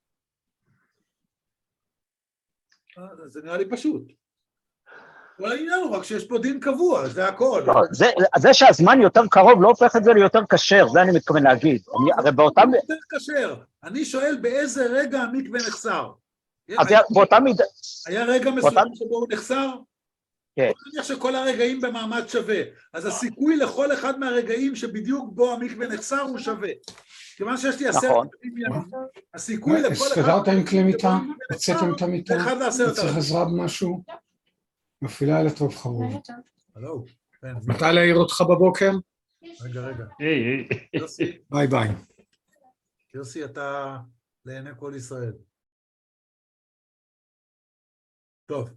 A: זה נראה לי פשוט. כל העניין הוא רק שיש פה דין קבוע, זה הכל.
B: לא, זה, זה שהזמן יותר קרוב לא הופך את זה ליותר קשר, זה אני מתכוון להגיד. אני, הרי באותם...
A: יותר קשר. אני שואל באיזה רגע המקווה נחסר.
B: אז היה, באותה מידה...
A: היה רגע מסוים באותם... שבו הוא נחסר?
B: כן.
A: אני חושב שכל הרגעים במעמד שווה. אז הסיכוי לכל אחד מהרגעים שבדיוק בו המקווה נחסר הוא שווה. כיוון שיש לי עשרת אלפים ימים, הסיכוי לכל אחד...
D: הסתדרת עם כלי מיטה? הוצאתם את המיטה?
A: אתה
D: צריך עזרה במשהו? מפעילה לטוב חמור.
A: הלו.
D: מתי להעיר אותך בבוקר?
A: רגע, רגע.
D: יוסי. ביי ביי.
A: יוסי, אתה לעיני כל ישראל. טוב.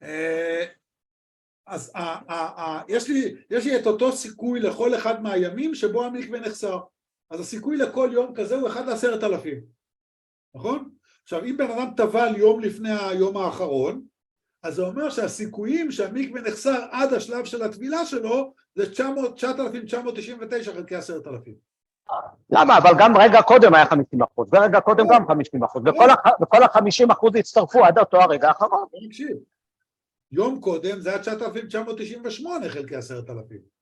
A: אז יש לי את אותו סיכוי לכל אחד מהימים שבו המקווה נחסר. אז הסיכוי לכל יום כזה הוא אחד לעשרת אלפים, נכון? עכשיו, אם בן אדם טבל יום לפני היום האחרון, אז זה אומר שהסיכויים שהמקווה נחסר עד השלב של הטבילה שלו, זה תשעת אלפים תשע מאות תשעים ותשע חלקי עשרת אלפים.
B: למה? אבל גם רגע קודם היה חמישים אחוז, ורגע קודם גם חמישים אחוז, וכל ה-חמישים אחוז הצטרפו עד אותו הרגע האחרון.
A: תקשיב, יום קודם זה היה תשעת אלפים תשע מאות תשעים ושמונה חלקי עשרת אלפים.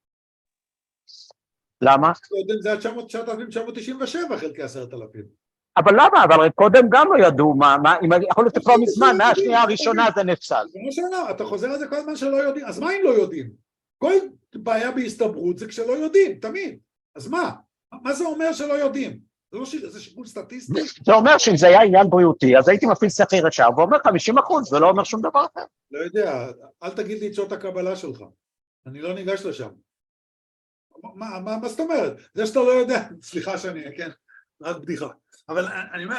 B: למה?
A: קודם זה היה תשעת אלפים תשע מאות תשעים ושבע חלקי עשרת אלפים.
B: אבל למה? אבל קודם גם לא ידעו מה, מה, אם יכול להיות כבר מזמן, מהשנייה הראשונה זה נפסל.
A: זה לא שאלה, אתה חוזר על זה כל הזמן שלא יודעים, אז מה אם לא יודעים? כל בעיה בהסתברות זה כשלא יודעים, תמיד. אז מה? מה זה אומר שלא יודעים? זה לא שיקול, זה שיקול סטטיסטי.
B: זה אומר שאם זה היה עניין בריאותי, אז הייתי מפעיל שכיר ישר, ואומר חמישים אחוז, זה לא אומר שום דבר אחר.
A: לא יודע, אל תגיד לי את שעות הקבלה שלך. אני לא ניגש לשם. מה, מה, מה זאת אומרת? זה שאתה לא יודע, סליחה שאני, כן, רק בדיחה. אבל אני אומר,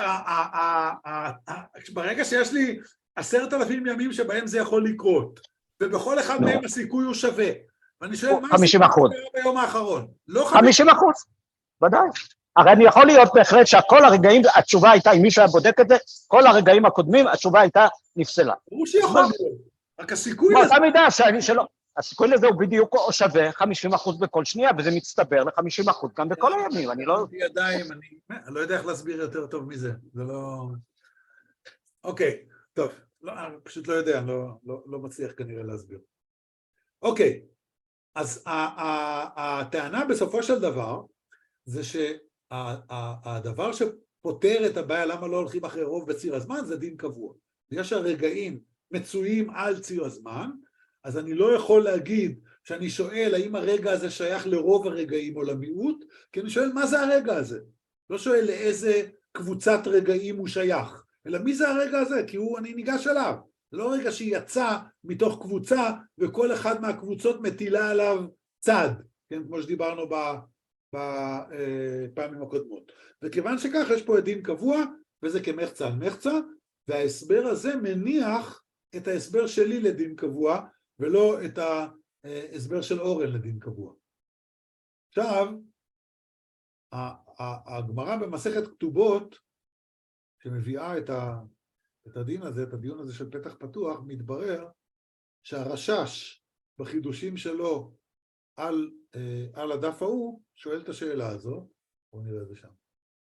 A: ברגע שיש לי עשרת אלפים ימים שבהם זה יכול לקרות, ובכל אחד מהם הסיכוי הוא שווה, ואני שואל, מה הסיכוי ביום האחרון? לא
B: חמישים אחוז, ודאי. הרי אני יכול להיות בהחלט שהכל הרגעים, התשובה הייתה, אם מישהו היה בודק את זה, כל הרגעים הקודמים, התשובה הייתה נפסלה.
A: ברור שיכול להיות, רק הסיכוי לזה...
B: באותה מידה שאני שלא, הסיכוי לזה הוא בדיוק או שווה חמישים אחוז בכל שנייה, וזה מצטבר ל-חמישים אחוז גם בכל הימים, אני לא...
A: ידיים, אני לא יודע איך להסביר יותר טוב מזה, זה לא... אוקיי, טוב, אני פשוט לא יודע, לא מצליח כנראה להסביר. אוקיי, אז הטענה בסופו של דבר, זה שהדבר שפותר את הבעיה למה לא הולכים אחרי רוב בציר הזמן זה דין קבוע. יש הרגעים מצויים על ציר הזמן, אז אני לא יכול להגיד שאני שואל האם הרגע הזה שייך לרוב הרגעים או למיעוט, כי אני שואל מה זה הרגע הזה. לא שואל לאיזה קבוצת רגעים הוא שייך, אלא מי זה הרגע הזה, כי הוא, אני ניגש אליו. זה לא רגע שיצא מתוך קבוצה וכל אחד מהקבוצות מטילה עליו צד, כן, כמו שדיברנו ב... בפעמים הקודמות. וכיוון שכך יש פה דין קבוע, וזה כמחצה על מחצה, וההסבר הזה מניח את ההסבר שלי לדין קבוע, ולא את ההסבר של אורן לדין קבוע. עכשיו, הגמרא במסכת כתובות, שמביאה את, ה, את הדין הזה, את הדיון הזה של פתח פתוח, מתברר שהרשש בחידושים שלו על, על הדף ההוא, שואל את השאלה הזו, בואו נראה את זה שם.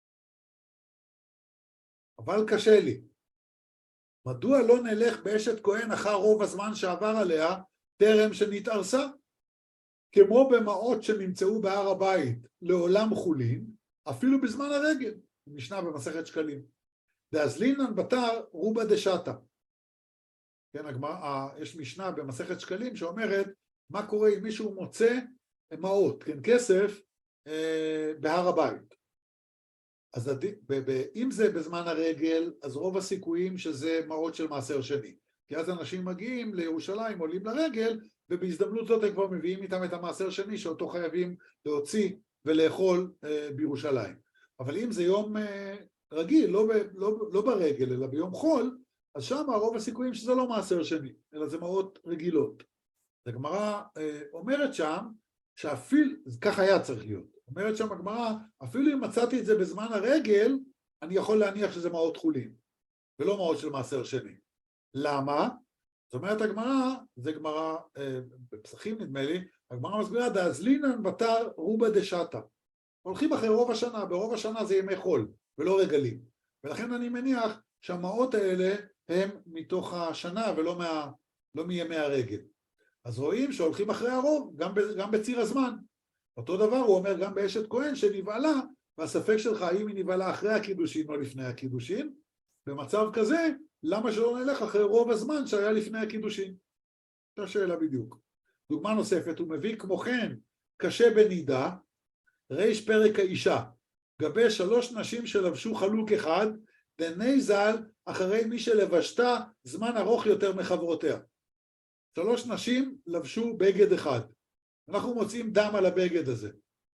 A: אבל קשה לי, מדוע לא נלך באשת כהן אחר רוב הזמן שעבר עליה, טרם שנתארסה? כמו במעות שנמצאו בהר הבית לעולם חולין, אפילו בזמן הרגל, משנה במסכת שקלים. דאזלינן בתר רובה דשתה. כן, הגמרא, יש משנה במסכת שקלים שאומרת, מה קורה אם מישהו מוצא מעות, כן, כסף, אה, בהר הבית. אז אם זה בזמן הרגל, אז רוב הסיכויים שזה מעות של מעשר שני. כי אז אנשים מגיעים לירושלים, עולים לרגל, ובהזדמנות זאת הם כבר מביאים איתם את המעשר שני, שאותו חייבים להוציא ולאכול אה, בירושלים. אבל אם זה יום אה, רגיל, לא, ב, לא, לא ברגל, אלא ביום חול, אז שם רוב הסיכויים שזה לא מעשר שני, אלא זה מעות רגילות. הגמרא אה, אומרת שם, שאפיל, כך היה צריך להיות, אומרת שם הגמרא, אפילו אם מצאתי את זה בזמן הרגל, אני יכול להניח שזה מעות חולין, ולא מעות של מעשר שני. למה? זאת אומרת הגמרא, זה גמרא, אה, בפסחים נדמה לי, הגמרא מסבירה, דאזלינן בתר רובה דשתה. הולכים אחרי רוב השנה, ברוב השנה זה ימי חול, ולא רגלים. ולכן אני מניח שהמעות האלה הם מתוך השנה, ולא מה, לא מימי הרגל. אז רואים שהולכים אחרי הרוב, גם, גם בציר הזמן. אותו דבר הוא אומר גם באשת כהן שנבעלה, והספק שלך האם היא נבעלה אחרי הקידושין או לפני הקידושין, במצב כזה, למה שלא נלך אחרי רוב הזמן שהיה לפני הקידושין? זו השאלה בדיוק. דוגמה נוספת, הוא מביא כמו כן, קשה בנידה, ריש פרק האישה, גבי שלוש נשים שלבשו חלוק אחד, דני ז"ל אחרי מי שלבשתה זמן ארוך יותר מחברותיה. שלוש נשים לבשו בגד אחד. אנחנו מוצאים דם על הבגד הזה.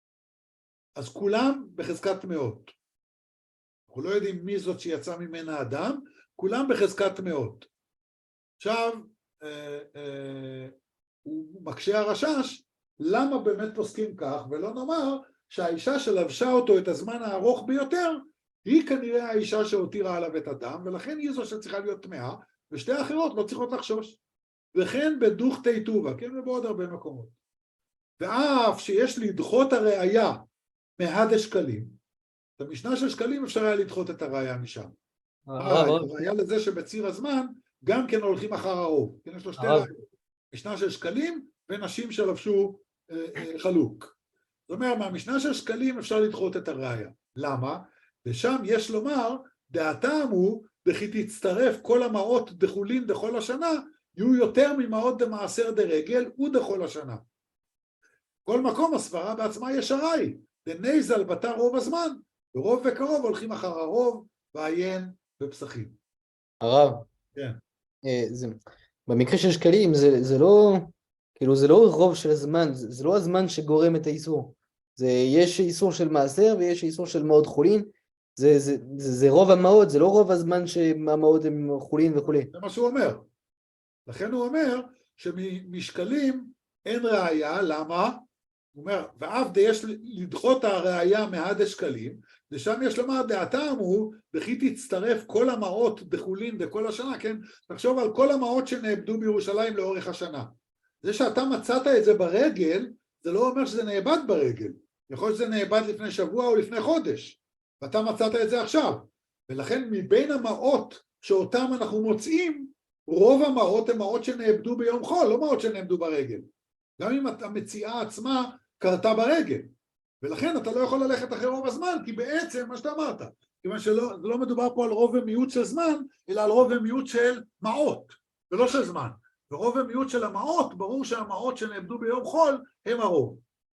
A: אז כולם בחזקת טמאות. אנחנו לא יודעים מי זאת שיצא ממנה הדם, כולם בחזקת טמאות. עכשיו, אה, אה, הוא מקשה הרשש, למה באמת פוסקים כך, ולא נאמר שהאישה שלבשה אותו את הזמן הארוך ביותר, היא כנראה האישה שהותירה עליו את הדם, ולכן היא זו שצריכה להיות טמאה, ושתי האחרות לא צריכות לחשוש. וכן בדוכתי טובה, כן, ובעוד הרבה מקומות. ואף שיש לדחות הראייה מהד השקלים, במשנה של שקלים אפשר היה לדחות את הראייה משם. הראייה לזה שבציר הזמן גם כן הולכים אחר הרוב. כן, יש לו שתי ראיות. משנה של שקלים ונשים שלבשו אה, אה, חלוק. זאת אומרת, מהמשנה של שקלים אפשר לדחות את הראייה. למה? ושם יש לומר, דעתם הוא, וכי תצטרף כל המעות דחולין דכל השנה, יהיו יותר ממעות דמעשר דרגל ודכל השנה. כל מקום הסברה בעצמה ישרה היא, דני ז"ל בתר רוב הזמן, ורוב וקרוב הולכים אחר הרוב, ועיין בפסחים.
E: הרב.
A: כן.
E: אה, זה, במקרה של שקלים זה, זה לא, כאילו זה לא רוב של הזמן, זה, זה לא הזמן שגורם את האיסור. זה, יש איסור של מעשר ויש איסור של מעות חולין, זה, זה, זה, זה רוב המעות, זה לא רוב הזמן שהמעות הם חולין וכולי.
A: זה מה שהוא אומר. לכן הוא אומר שמשקלים אין ראיה, למה? הוא אומר, ואף די יש לדחות הראיה מהד השקלים, ושם יש לומר, דעתה אמרו, וכי תצטרף כל המעות דחולין דכל השנה, כן? תחשוב על כל המעות שנאבדו בירושלים לאורך השנה. זה שאתה מצאת את זה ברגל, זה לא אומר שזה נאבד ברגל. יכול להיות שזה נאבד לפני שבוע או לפני חודש, ואתה מצאת את זה עכשיו. ולכן מבין המעות שאותם אנחנו מוצאים, רוב המעות הן מעות שנאבדו ביום חול, לא מעות שנאבדו ברגל. גם אם המציאה עצמה קרתה ברגל. ולכן אתה לא יכול ללכת אחרי רוב הזמן, כי בעצם, מה שאתה אמרת, כיוון שלא לא מדובר פה על רוב ומיעוט של זמן, אלא על רוב ומיעוט של מעות, ולא של זמן. ורוב ומיעוט של המעות, ברור שהמעות שנאבדו ביום חול, הם הרוב.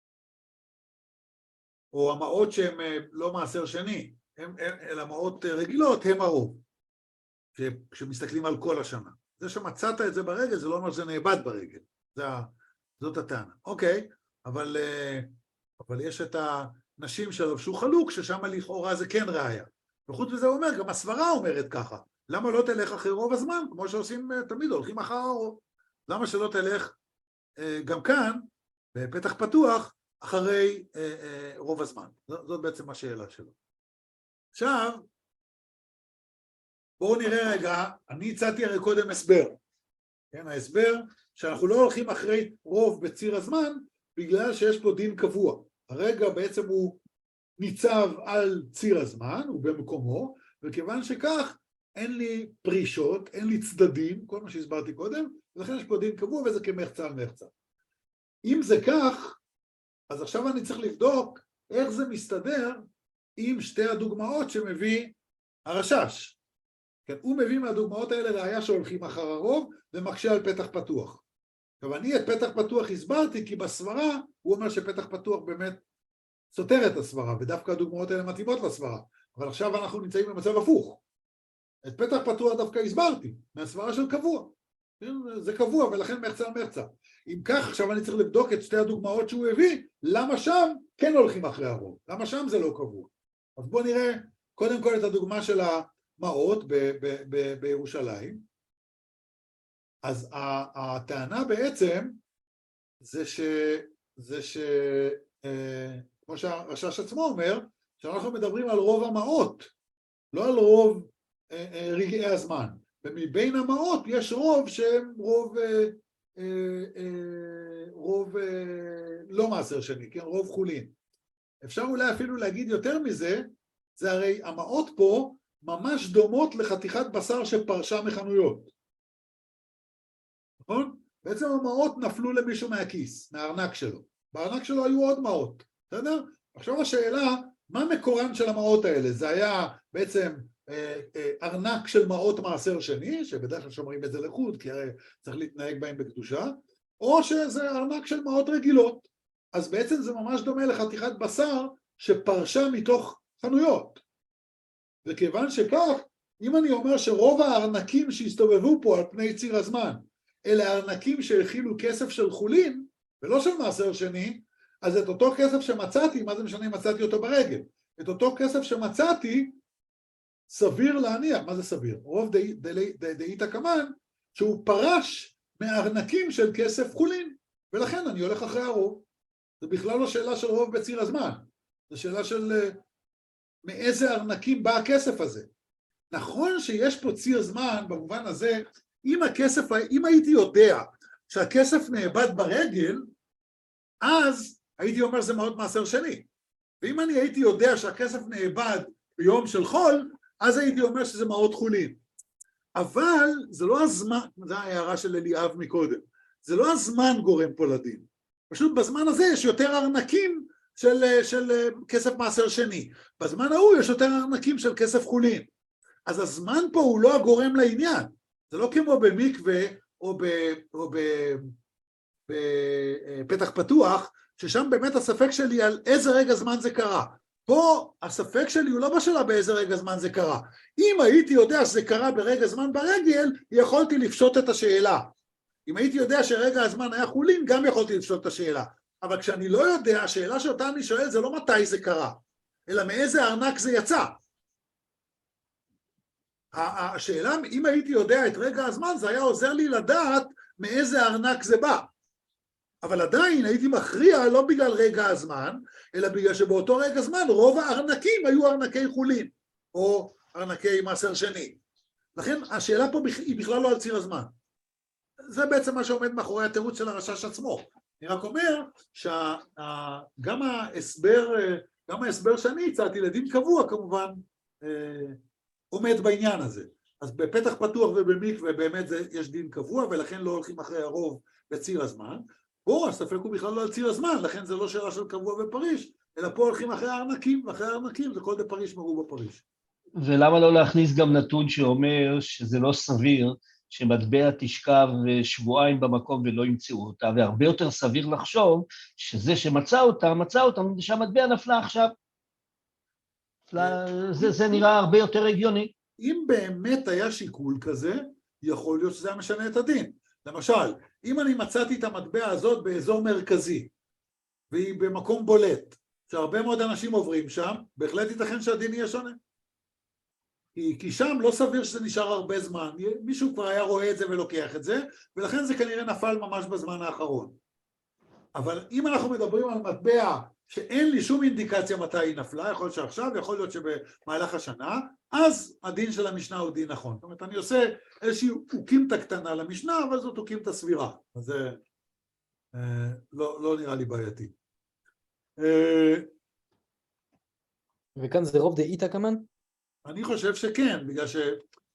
A: או המעות שהן לא מעשר שני, הם, הם, אלא מעות רגילות, הם הרוב. כשמסתכלים על כל השנה. זה שמצאת את זה ברגל, זה לא אומר שזה נאבד ברגל. זה, זאת הטענה. אוקיי, אבל, אבל יש את הנשים שלבשו חלוק, ששם לכאורה זה כן ראיה. וחוץ מזה הוא אומר, גם הסברה אומרת ככה. למה לא תלך אחרי רוב הזמן? כמו שעושים תמיד, הולכים אחר הרוב. למה שלא תלך גם כאן, בפתח פתוח, אחרי רוב הזמן? זאת בעצם השאלה שלו. עכשיו, בואו נראה רגע, אני הצעתי הרי קודם הסבר. כן, ההסבר שאנחנו לא הולכים אחרי רוב בציר הזמן, בגלל שיש פה דין קבוע. הרגע בעצם הוא ניצב על ציר הזמן, הוא במקומו, וכיוון שכך, אין לי פרישות, אין לי צדדים, כל מה שהסברתי קודם, ולכן יש פה דין קבוע וזה כמחצה על מחצה. אם זה כך, אז עכשיו אני צריך לבדוק איך זה מסתדר עם שתי הדוגמאות שמביא הרשש. כן, הוא מביא מהדוגמאות האלה ראיה שהולכים אחר הרוב ומקשה על פתח פתוח. עכשיו אני את פתח פתוח הסברתי כי בסברה הוא אומר שפתח פתוח באמת סותר את הסברה, ודווקא הדוגמאות האלה מתאימות לסברה, אבל עכשיו אנחנו נמצאים במצב הפוך. את פתח פתוח דווקא הסברתי, מהסברה של קבוע. זה קבוע ולכן מחצה על מחצה. אם כך עכשיו אני צריך לבדוק את שתי הדוגמאות שהוא הביא, למה שם כן הולכים אחרי הרוב, למה שם זה לא קבוע. אז בואו נראה קודם כל את הדוגמה של המעות ב- ב- ב- בירושלים. אז הטענה בעצם זה ש... זה ש... כמו שהרשש עצמו אומר, שאנחנו מדברים על רוב המעות, לא על רוב רגעי הזמן. ומבין המעות יש רוב שהם רוב, רוב לא מעשר שני, כן? רוב חולין. אפשר אולי אפילו להגיד יותר מזה, זה הרי המעות פה ממש דומות לחתיכת בשר שפרשה מחנויות. נכון? בעצם המעות נפלו למישהו מהכיס, מהארנק שלו. בארנק שלו היו עוד מעות, בסדר? עכשיו השאלה, מה מקורן של המעות האלה? זה היה בעצם אה, אה, ארנק של מעות מעשר שני, שבדרך כלל שומרים את זה לחוד, כי הרי צריך להתנהג בהם בקדושה, או שזה ארנק של מעות רגילות. אז בעצם זה ממש דומה לחתיכת בשר שפרשה מתוך חנויות. וכיוון שכך, אם אני אומר שרוב הארנקים שהסתובבו פה על פני ציר הזמן, אלה ארנקים שהכילו כסף של חולין, ולא של מעשר שני, אז את אותו כסף שמצאתי, מה זה משנה אם מצאתי אותו ברגל? את אותו כסף שמצאתי, סביר להניח, מה זה סביר? רוב דאיתא קמן, שהוא פרש מארנקים של כסף חולין, ולכן אני הולך אחרי הרוב. זה בכלל לא שאלה של רוב בציר הזמן, זה שאלה של מאיזה ארנקים בא הכסף הזה. נכון שיש פה ציר זמן במובן הזה, אם הכסף, אם הייתי יודע שהכסף נאבד ברגל, אז הייתי אומר זה מאוד מעשר שני. ואם אני הייתי יודע שהכסף נאבד ביום של חול, אז הייתי אומר שזה מעות חולין. אבל זה לא הזמן, זו ההערה של אליאב מקודם, זה לא הזמן גורם פה לדין. פשוט בזמן הזה יש יותר ארנקים של, של כסף מעשר שני. בזמן ההוא יש יותר ארנקים של כסף חולין. אז הזמן פה הוא לא הגורם לעניין. זה לא כמו במקווה או, ב, או ב, בפתח פתוח, ששם באמת הספק שלי על איזה רגע זמן זה קרה. פה הספק שלי הוא לא בשאלה באיזה רגע זמן זה קרה. אם הייתי יודע שזה קרה ברגע זמן ברגל, יכולתי לפשוט את השאלה. אם הייתי יודע שרגע הזמן היה חולין, גם יכולתי לפשוט את השאלה. אבל כשאני לא יודע, השאלה שאותה אני שואל זה לא מתי זה קרה, אלא מאיזה ארנק זה יצא. השאלה, אם הייתי יודע את רגע הזמן, זה היה עוזר לי לדעת מאיזה ארנק זה בא. אבל עדיין הייתי מכריע לא בגלל רגע הזמן, אלא בגלל שבאותו רגע זמן רוב הארנקים היו ארנקי חולין, או ארנקי מעשר שני. לכן השאלה פה היא בכלל לא על ציר הזמן. זה בעצם מה שעומד מאחורי התירוץ של הרשש עצמו. אני רק אומר שגם ההסבר, גם ההסבר שאני הצעתי לדין קבוע כמובן עומד בעניין הזה. אז בפתח פתוח ובמקווה באמת זה, יש דין קבוע, ולכן לא הולכים אחרי הרוב בציר הזמן. פה הספק הוא בכלל לא על ציר הזמן, לכן זה לא שאלה של קבוע בפריש, אלא פה הולכים אחרי הארנקים, ואחרי הארנקים זה כל דה פריש מרוב בפריש.
C: ולמה לא להכניס גם נתון שאומר שזה לא סביר שמטבע תשכב שבועיים במקום ולא ימצאו אותה, והרבה יותר סביר לחשוב שזה שמצא אותה, מצא אותה, שהמטבע נפלה עכשיו. זה, זה נראה הרבה יותר הגיוני.
A: אם באמת היה שיקול כזה, יכול להיות שזה היה משנה את הדין. למשל, אם אני מצאתי את המטבע הזאת באזור מרכזי, והיא במקום בולט, שהרבה מאוד אנשים עוברים שם, בהחלט ייתכן שהדין יהיה שונה. כי, כי שם לא סביר שזה נשאר הרבה זמן, מישהו כבר היה רואה את זה ולוקח את זה, ולכן זה כנראה נפל ממש בזמן האחרון. אבל אם אנחנו מדברים על מטבע שאין לי שום אינדיקציה מתי היא נפלה, יכול להיות שעכשיו, יכול להיות שבמהלך השנה, אז הדין של המשנה הוא דין נכון. זאת אומרת, אני עושה איזושהי אוקימתא קטנה למשנה, אבל זאת אוקימתא סבירה. אז זה אה, לא, לא נראה לי בעייתי. אה,
E: וכאן זה רוב דאיתא כמן?
A: אני חושב שכן, בגלל ש...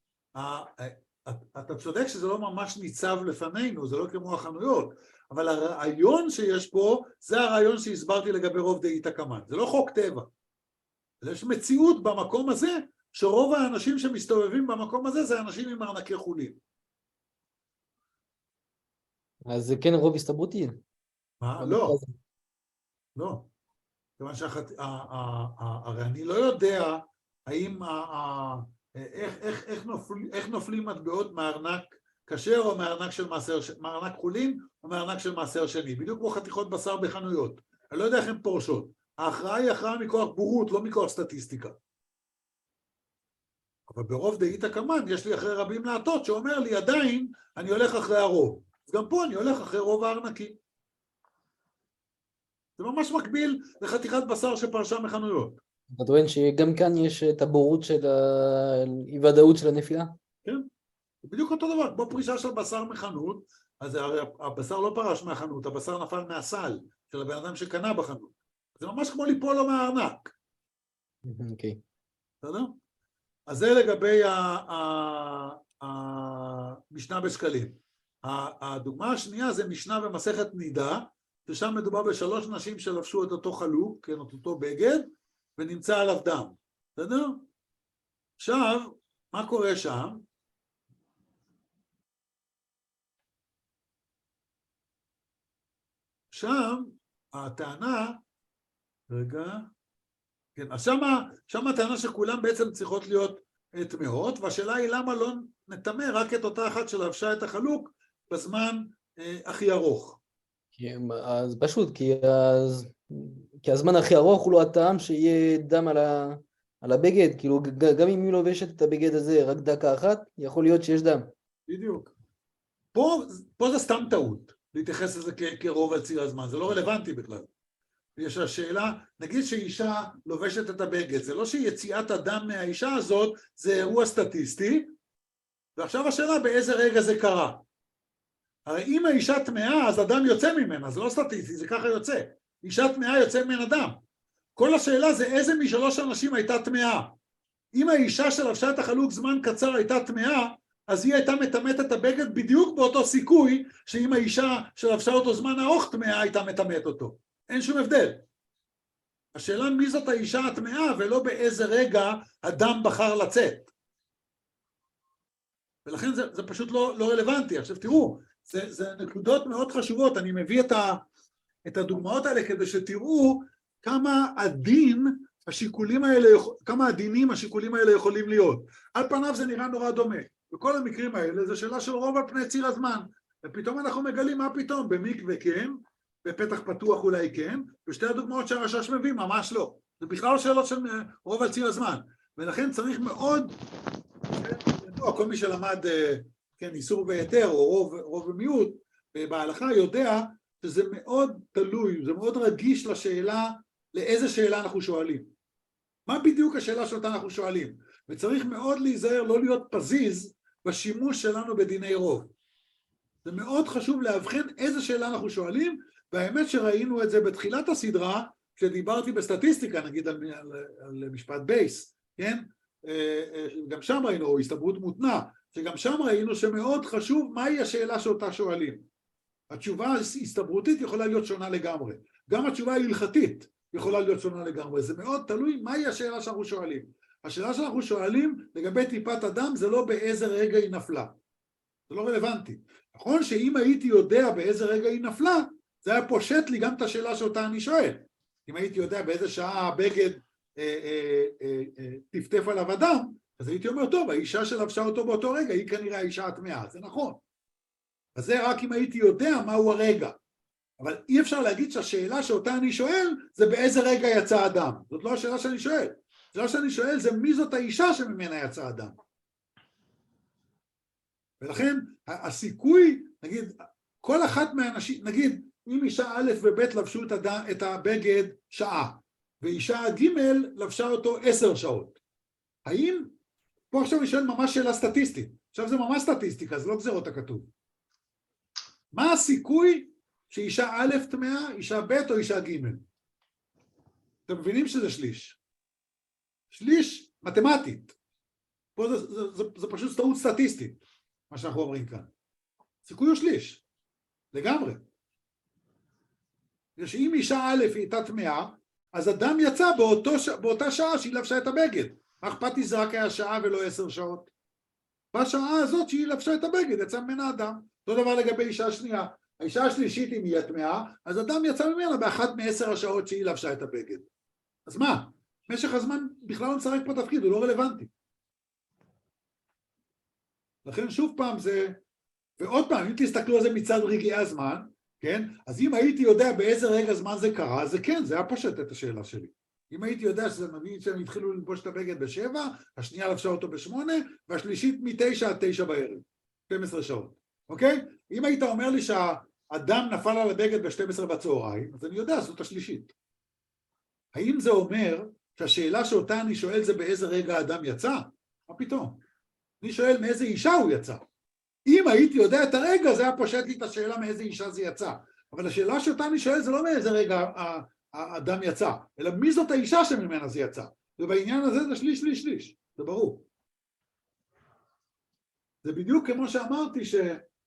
A: אתה צודק שזה לא ממש ניצב לפנינו, זה לא כמו החנויות, אבל הרעיון שיש פה, זה הרעיון שהסברתי לגבי רוב דאיתא כמן. זה לא חוק טבע. יש מציאות במקום הזה, שרוב האנשים שמסתובבים במקום הזה, זה אנשים עם ארנקי חולין.
E: אז זה כן רוב הסתברותי.
A: מה? לא. לא. כיוון שהחת... הרי אני לא יודע האם, איך, איך, איך, נופל... איך נופלים מטבעות מארנק כשר או מארנק של מעשר, מארנק חולין או מארנק של מעשר שני, בדיוק כמו חתיכות בשר בחנויות. אני לא יודע איך הן פורשות. ההכרעה היא הכרעה מכוח בורות, לא מכוח סטטיסטיקה. אבל ברוב דאיתא כמן יש לי אחרי רבים להטות שאומר לי עדיין אני הולך אחרי הרוב. אז גם פה אני הולך אחרי רוב הארנקים. זה ממש מקביל לחתיכת בשר שפרשה מחנויות.
E: אתה טוען שגם כאן יש את הבורות של האי-ודאות של הנפילה?
A: כן, זה בדיוק אותו דבר, כמו פרישה של בשר מחנות, אז הרי הבשר לא פרש מהחנות, הבשר נפל מהסל של הבן אדם שקנה בחנות. זה ממש כמו ליפול לו מהארנק.
E: אוקיי.
A: בסדר? אז זה לגבי המשנה בשקלים. הדוגמה השנייה זה משנה במסכת נידה, ששם מדובר בשלוש נשים שלבשו את אותו חלוק, כן, את אותו בגד, ונמצא עליו דם. בסדר? עכשיו, מה קורה שם? שם הטענה, רגע, כן, אז שמה, שמה הטענה שכולם בעצם צריכות להיות טמאות, והשאלה היא למה לא נטמא רק את אותה אחת שלבשה את החלוק בזמן אה, הכי ארוך.
E: כי, אז פשוט, כי, אז, כי הזמן הכי ארוך הוא לא הטעם שיהיה דם על, ה, על הבגד, כאילו גם אם היא לובשת את הבגד הזה רק דקה אחת, יכול להיות שיש דם.
A: בדיוק. פה, פה זה סתם טעות, להתייחס לזה כ- כרוב על ציר הזמן, זה לא רלוונטי בכלל. יש השאלה, נגיד שאישה לובשת את הבגד, זה לא שיציאת הדם מהאישה הזאת, זה אירוע סטטיסטי, ועכשיו השאלה באיזה רגע זה קרה. הרי אם האישה טמאה, אז הדם יוצא ממנה, זה לא סטטיסטי, זה ככה יוצא. אישה טמאה יוצא ממנה דם. כל השאלה זה איזה משלוש אנשים הייתה טמאה. אם האישה שלבשה את החלוק זמן קצר הייתה טמאה, אז היא הייתה מטמאת את הבגד בדיוק באותו סיכוי, שאם האישה שלבשה אותו זמן ארוך טמאה הייתה מטמאת אותו. אין שום הבדל. השאלה מי זאת האישה הטמאה, ולא באיזה רגע הדם בחר לצאת. ולכן זה, זה פשוט לא, לא רלוונטי. עכשיו תראו, זה, זה נקודות מאוד חשובות, אני מביא את, ה, את הדוגמאות האלה כדי שתראו כמה הדין השיקולים האלה, כמה עדינים השיקולים האלה יכולים להיות. על פניו זה נראה נורא דומה. בכל המקרים האלה זה שאלה של רוב על פני ציר הזמן. ופתאום אנחנו מגלים מה פתאום, במקווה כן, בפתח פתוח אולי כן, ושתי הדוגמאות שהרשש מביא ממש לא. זה בכלל לא שאלות של רוב על ציר הזמן. ולכן צריך מאוד, כל מי שלמד כן, איסור והיתר או רוב, רוב ומיעוט, בהלכה יודע שזה מאוד תלוי, זה מאוד רגיש לשאלה, לאיזה שאלה אנחנו שואלים. מה בדיוק השאלה שאותה אנחנו שואלים? וצריך מאוד להיזהר לא להיות פזיז בשימוש שלנו בדיני רוב. זה מאוד חשוב להבחן איזה שאלה אנחנו שואלים, והאמת שראינו את זה בתחילת הסדרה, כשדיברתי בסטטיסטיקה, נגיד על, על, על משפט בייס, כן? גם שם ראינו, או הסתברות מותנה, שגם שם ראינו שמאוד חשוב מהי השאלה שאותה שואלים. התשובה ההסתברותית יכולה להיות שונה לגמרי. גם התשובה ההלכתית יכולה להיות שונה לגמרי. זה מאוד תלוי מהי השאלה שאנחנו שואלים. השאלה שאנחנו שואלים לגבי טיפת הדם זה לא באיזה רגע היא נפלה. זה לא רלוונטי. נכון שאם הייתי יודע באיזה רגע היא נפלה, זה היה פושט לי גם את השאלה שאותה אני שואל. אם הייתי יודע באיזה שעה הבגד אה, אה, אה, אה, טפטף עליו הדם, אז הייתי אומר, טוב, האישה שלבשה אותו באותו רגע, היא כנראה האישה הטמאה. זה נכון. אז זה רק אם הייתי יודע מהו הרגע. אבל אי אפשר להגיד שהשאלה שאותה אני שואל, זה באיזה רגע יצא אדם. זאת לא השאלה שאני שואל. השאלה שאני שואל זה מי זאת האישה שממנה יצא אדם. ולכן הסיכוי, נגיד, כל אחת מהאנשים, נגיד, אם אישה א' וב' לבשו את, הד... את הבגד שעה, ואישה ג' לבשה אותו עשר שעות. האם, פה עכשיו אני שואל ממש שאלה סטטיסטית. עכשיו זה ממש סטטיסטיקה, זה לא גזירות הכתוב. מה הסיכוי שאישה א' טמאה, אישה ב' או אישה ג'? אתם מבינים שזה שליש. שליש מתמטית. פה זה, זה, זה, זה פשוט טעות סטטיסטית, מה שאנחנו אומרים כאן. סיכוי הוא שליש. לגמרי. שאם אישה א' היא הייתה טמאה, אז אדם יצא באותו, באותה שעה שהיא לבשה את הבגד. מה אכפת לי זה רק היה שעה ולא עשר שעות? בשעה הזאת שהיא לבשה את הבגד, יצא ממנה אדם. אותו דבר לגבי אישה שנייה. האישה השלישית אם היא טמאה, אז אדם יצא ממנה באחת מעשר השעות שהיא לבשה את הבגד. אז מה? משך הזמן בכלל לא משחק פה תפקיד, הוא לא רלוונטי. לכן שוב פעם זה, ועוד פעם, אם תסתכלו על זה מצד רגעי הזמן, כן? אז אם הייתי יודע באיזה רגע זמן זה קרה, זה כן, זה היה פשט את השאלה שלי. אם הייתי יודע שזה מביא שהם התחילו ללבוש את הבגד בשבע, השנייה לבשה אותו בשמונה, והשלישית מתשע עד תשע בערב, שתים עשרה שעות, אוקיי? אם היית אומר לי שהאדם נפל על הבגד ב-שתים עשרה בצהריים, אז אני יודע, זאת השלישית. האם זה אומר שהשאלה שאותה אני שואל זה באיזה רגע האדם יצא? מה פתאום? אני שואל מאיזה אישה הוא יצא. אם הייתי יודע את הרגע, זה היה פושט לי את השאלה מאיזה אישה זה יצא. אבל השאלה שאותה אני שואל זה לא מאיזה רגע האדם יצא, אלא מי זאת האישה שממנה זה יצא. ובעניין הזה זה שליש, שליש, שליש. זה ברור. זה בדיוק כמו שאמרתי ש...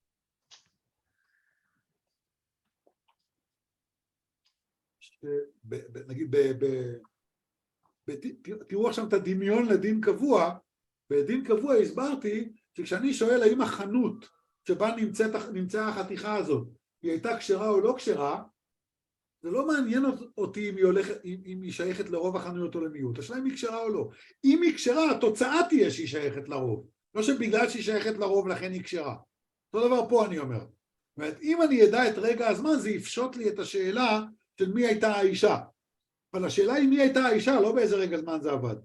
A: ש... ב... ב... נגיד ב... ב... ב... תראו עכשיו את הדמיון לדין קבוע. בדין קבוע הסברתי שכשאני שואל האם החנות שבה נמצאת, נמצאה החתיכה הזאת היא הייתה כשרה או לא כשרה, זה לא מעניין אותי אם היא, הולכת, אם, אם היא שייכת לרוב החנויות או למיעוט. השאלה אם היא כשרה או לא. אם היא כשרה, התוצאה תהיה שהיא שייכת לרוב. לא שבגלל שהיא שייכת לרוב לכן היא כשרה. אותו דבר פה אני אומר. זאת אומרת, אם אני ידע את רגע הזמן, זה יפשוט לי את השאלה של מי הייתה האישה. אבל השאלה היא מי הייתה האישה, לא באיזה רגע זמן זה עבד.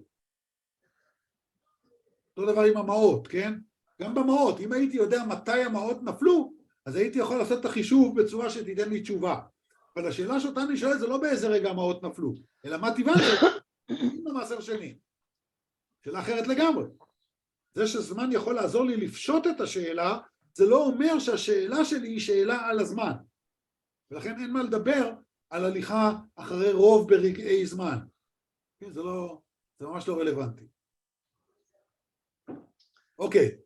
A: אותו דבר עם המעות, כן? גם במעות, אם הייתי יודע מתי המעות נפלו, אז הייתי יכול לעשות את החישוב בצורה שתיתן לי תשובה. אבל השאלה שאותה אני שואל זה לא באיזה רגע המעות נפלו, אלא מה טבען זה? עם המעשר שני. שאלה אחרת לגמרי. זה שזמן יכול לעזור לי לפשוט את השאלה, זה לא אומר שהשאלה שלי היא שאלה על הזמן. ולכן אין מה לדבר על הליכה אחרי רוב ברגעי זמן. זה לא, זה ממש לא רלוונטי. אוקיי.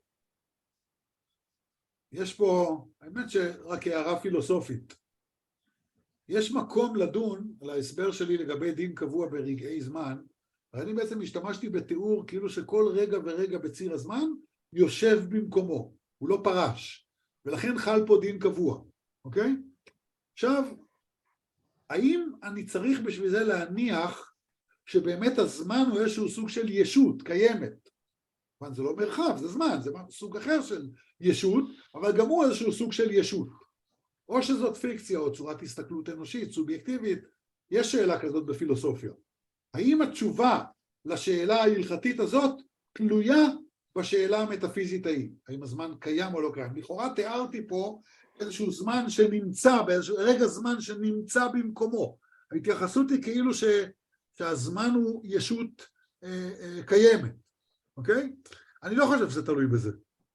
A: יש פה, האמת שרק הערה פילוסופית. יש מקום לדון על ההסבר שלי לגבי דין קבוע ברגעי זמן, ואני בעצם השתמשתי בתיאור כאילו שכל רגע ורגע בציר הזמן יושב במקומו, הוא לא פרש, ולכן חל פה דין קבוע, אוקיי? עכשיו, האם אני צריך בשביל זה להניח שבאמת הזמן הוא איזשהו סוג של ישות קיימת. זה לא מרחב, זה זמן, זה סוג אחר של ישות, אבל גם הוא איזשהו סוג של ישות. או שזאת פיקציה או צורת הסתכלות אנושית, סובייקטיבית, יש שאלה כזאת בפילוסופיה. האם התשובה לשאלה ההלכתית הזאת תלויה בשאלה המטאפיזית ההיא? האם הזמן קיים או לא קיים? לכאורה תיארתי פה איזשהו זמן שנמצא, באיזשהו רגע זמן שנמצא במקומו. ההתייחסות היא כאילו ש, שהזמן הוא ישות אה, אה, קיימת, אוקיי? אני לא חושב שזה תלוי בזה.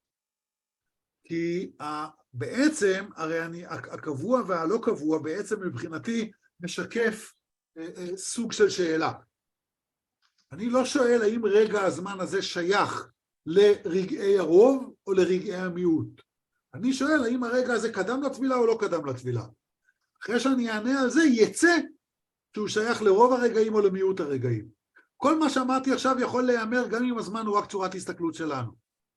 A: כי ה, בעצם, הרי אני, הקבוע והלא קבוע בעצם מבחינתי משקף אה, אה, סוג של שאלה. אני לא שואל האם רגע הזמן הזה שייך לרגעי הרוב או לרגעי המיעוט. אני שואל האם הרגע הזה קדם לתפילה או לא קדם לתפילה. אחרי שאני אענה על זה, יצא שהוא שייך לרוב הרגעים או למיעוט הרגעים. כל מה שאמרתי עכשיו יכול להיאמר גם אם הזמן הוא רק צורת הסתכלות שלנו.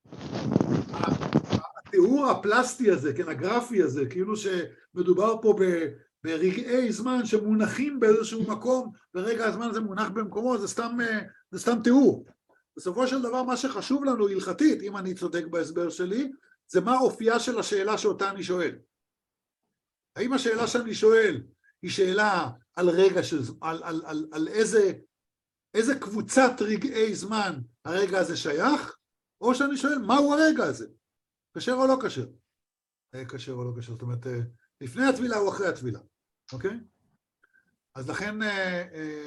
A: התיאור הפלסטי הזה, כן, הגרפי הזה, כאילו שמדובר פה ברגעי זמן שמונחים באיזשהו מקום, ורגע הזמן הזה מונח במקומו, זה סתם, זה סתם תיאור. בסופו של דבר מה שחשוב לנו הלכתית, אם אני צודק בהסבר שלי, זה מה אופייה של השאלה שאותה אני שואל. האם השאלה שאני שואל היא שאלה על רגע של, על, על, על, על איזה, איזה קבוצת רגעי זמן הרגע הזה שייך, או שאני שואל מהו הרגע הזה, כשר או לא כשר? כשר או לא כשר, זאת אומרת, לפני התפילה או אחרי התפילה, אוקיי? אז לכן, אה,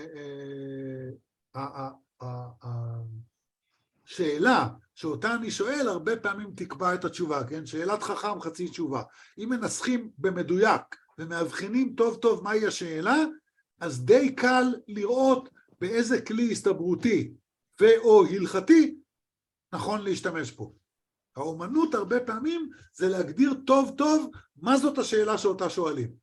A: אה, אה, השאלה שאותה אני שואל הרבה פעמים תקבע את התשובה, כן? שאלת חכם חצי תשובה. אם מנסחים במדויק ומאבחנים טוב טוב מהי השאלה, אז די קל לראות באיזה כלי הסתברותי ואו הלכתי נכון להשתמש פה. האומנות הרבה פעמים זה להגדיר טוב טוב מה זאת השאלה שאותה שואלים.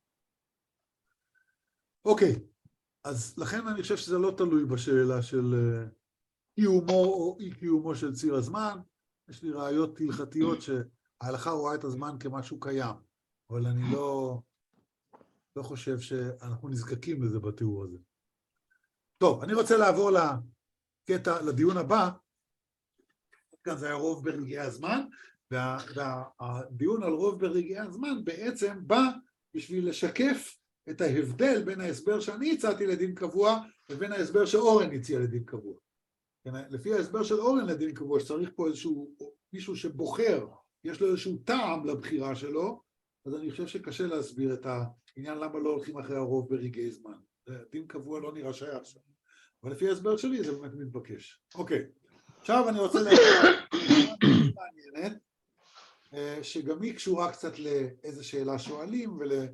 A: אוקיי, אז לכן אני חושב שזה לא תלוי בשאלה של קיומו או אי קיומו של ציר הזמן. יש לי ראיות הלכתיות שההלכה רואה את הזמן כמשהו קיים, אבל אני לא, לא חושב שאנחנו נזקקים לזה בתיאור הזה. טוב, אני רוצה לעבור לקטע, לדיון הבא. כאן זה היה רוב ברגעי הזמן, וה, והדיון על רוב ברגעי הזמן בעצם בא בשביל לשקף את ההבדל בין ההסבר שאני הצעתי לדין קבוע לבין ההסבר שאורן הציע לדין קבוע. לפי ההסבר של אורן לדין קבוע, שצריך פה איזשהו מישהו שבוחר, יש לו איזשהו טעם לבחירה שלו, אז אני חושב שקשה להסביר את העניין למה לא הולכים אחרי הרוב ברגעי זמן. דין קבוע לא נראה שייך שם. אבל לפי ההסבר שלי זה באמת מתבקש. אוקיי. עכשיו אני רוצה להגיד מעניינת, שגם היא קשורה קצת לאיזו שאלה שואלים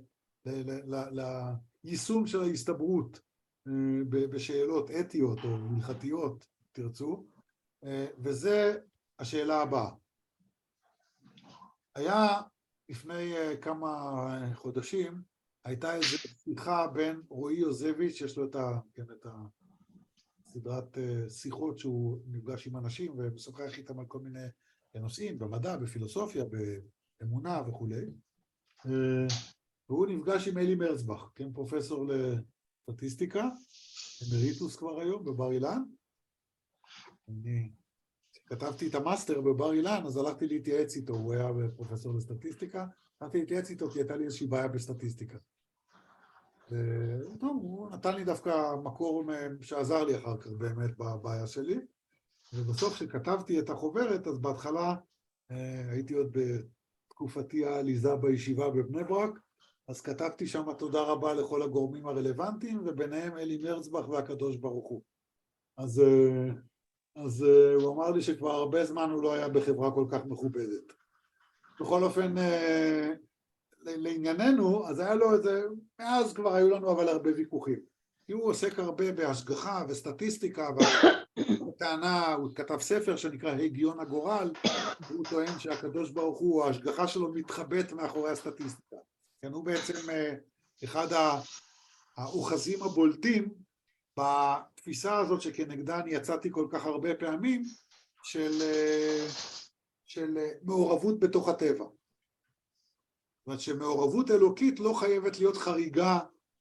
A: וליישום של ההסתברות בשאלות אתיות או הלכתיות, תרצו, וזה השאלה הבאה. היה לפני כמה חודשים, הייתה איזו שיחה בין רועי יוזביץ', יש לו את ה... את ה סדרת שיחות שהוא נפגש עם אנשים ומשוחח איתם על כל מיני נושאים, במדע, בפילוסופיה, באמונה וכו'. והוא נפגש עם אלי מרצבך, כן, פרופסור לסטטיסטיקה, אמריטוס כבר היום בבר אילן. אני כתבתי את המאסטר בבר אילן, אז הלכתי להתייעץ איתו, הוא היה פרופסור לסטטיסטיקה, הלכתי להתייעץ איתו כי הייתה לי איזושהי בעיה בסטטיסטיקה. טוב, הוא נתן לי דווקא מקור שעזר לי אחר כך באמת בבעיה שלי, ובסוף כשכתבתי את החוברת, אז בהתחלה הייתי עוד בתקופתי העליזה בישיבה בבני ברק, אז כתבתי שם תודה רבה לכל הגורמים הרלוונטיים, וביניהם אלי מרצבך והקדוש ברוך הוא. אז, אז הוא אמר לי שכבר הרבה זמן הוא לא היה בחברה כל כך מכובדת. בכל אופן, לענייננו, אז היה לו איזה, מאז כבר היו לנו אבל הרבה ויכוחים. כי הוא עוסק הרבה בהשגחה וסטטיסטיקה, והטענה, הוא כתב ספר שנקרא הגיון הגורל, והוא טוען שהקדוש ברוך הוא, ההשגחה שלו מתחבאת מאחורי הסטטיסטיקה. כן, הוא בעצם אחד האוחזים הבולטים בתפיסה הזאת שכנגדה אני יצאתי כל כך הרבה פעמים, של, של מעורבות בתוך הטבע. זאת אומרת שמעורבות אלוקית לא חייבת להיות חריגה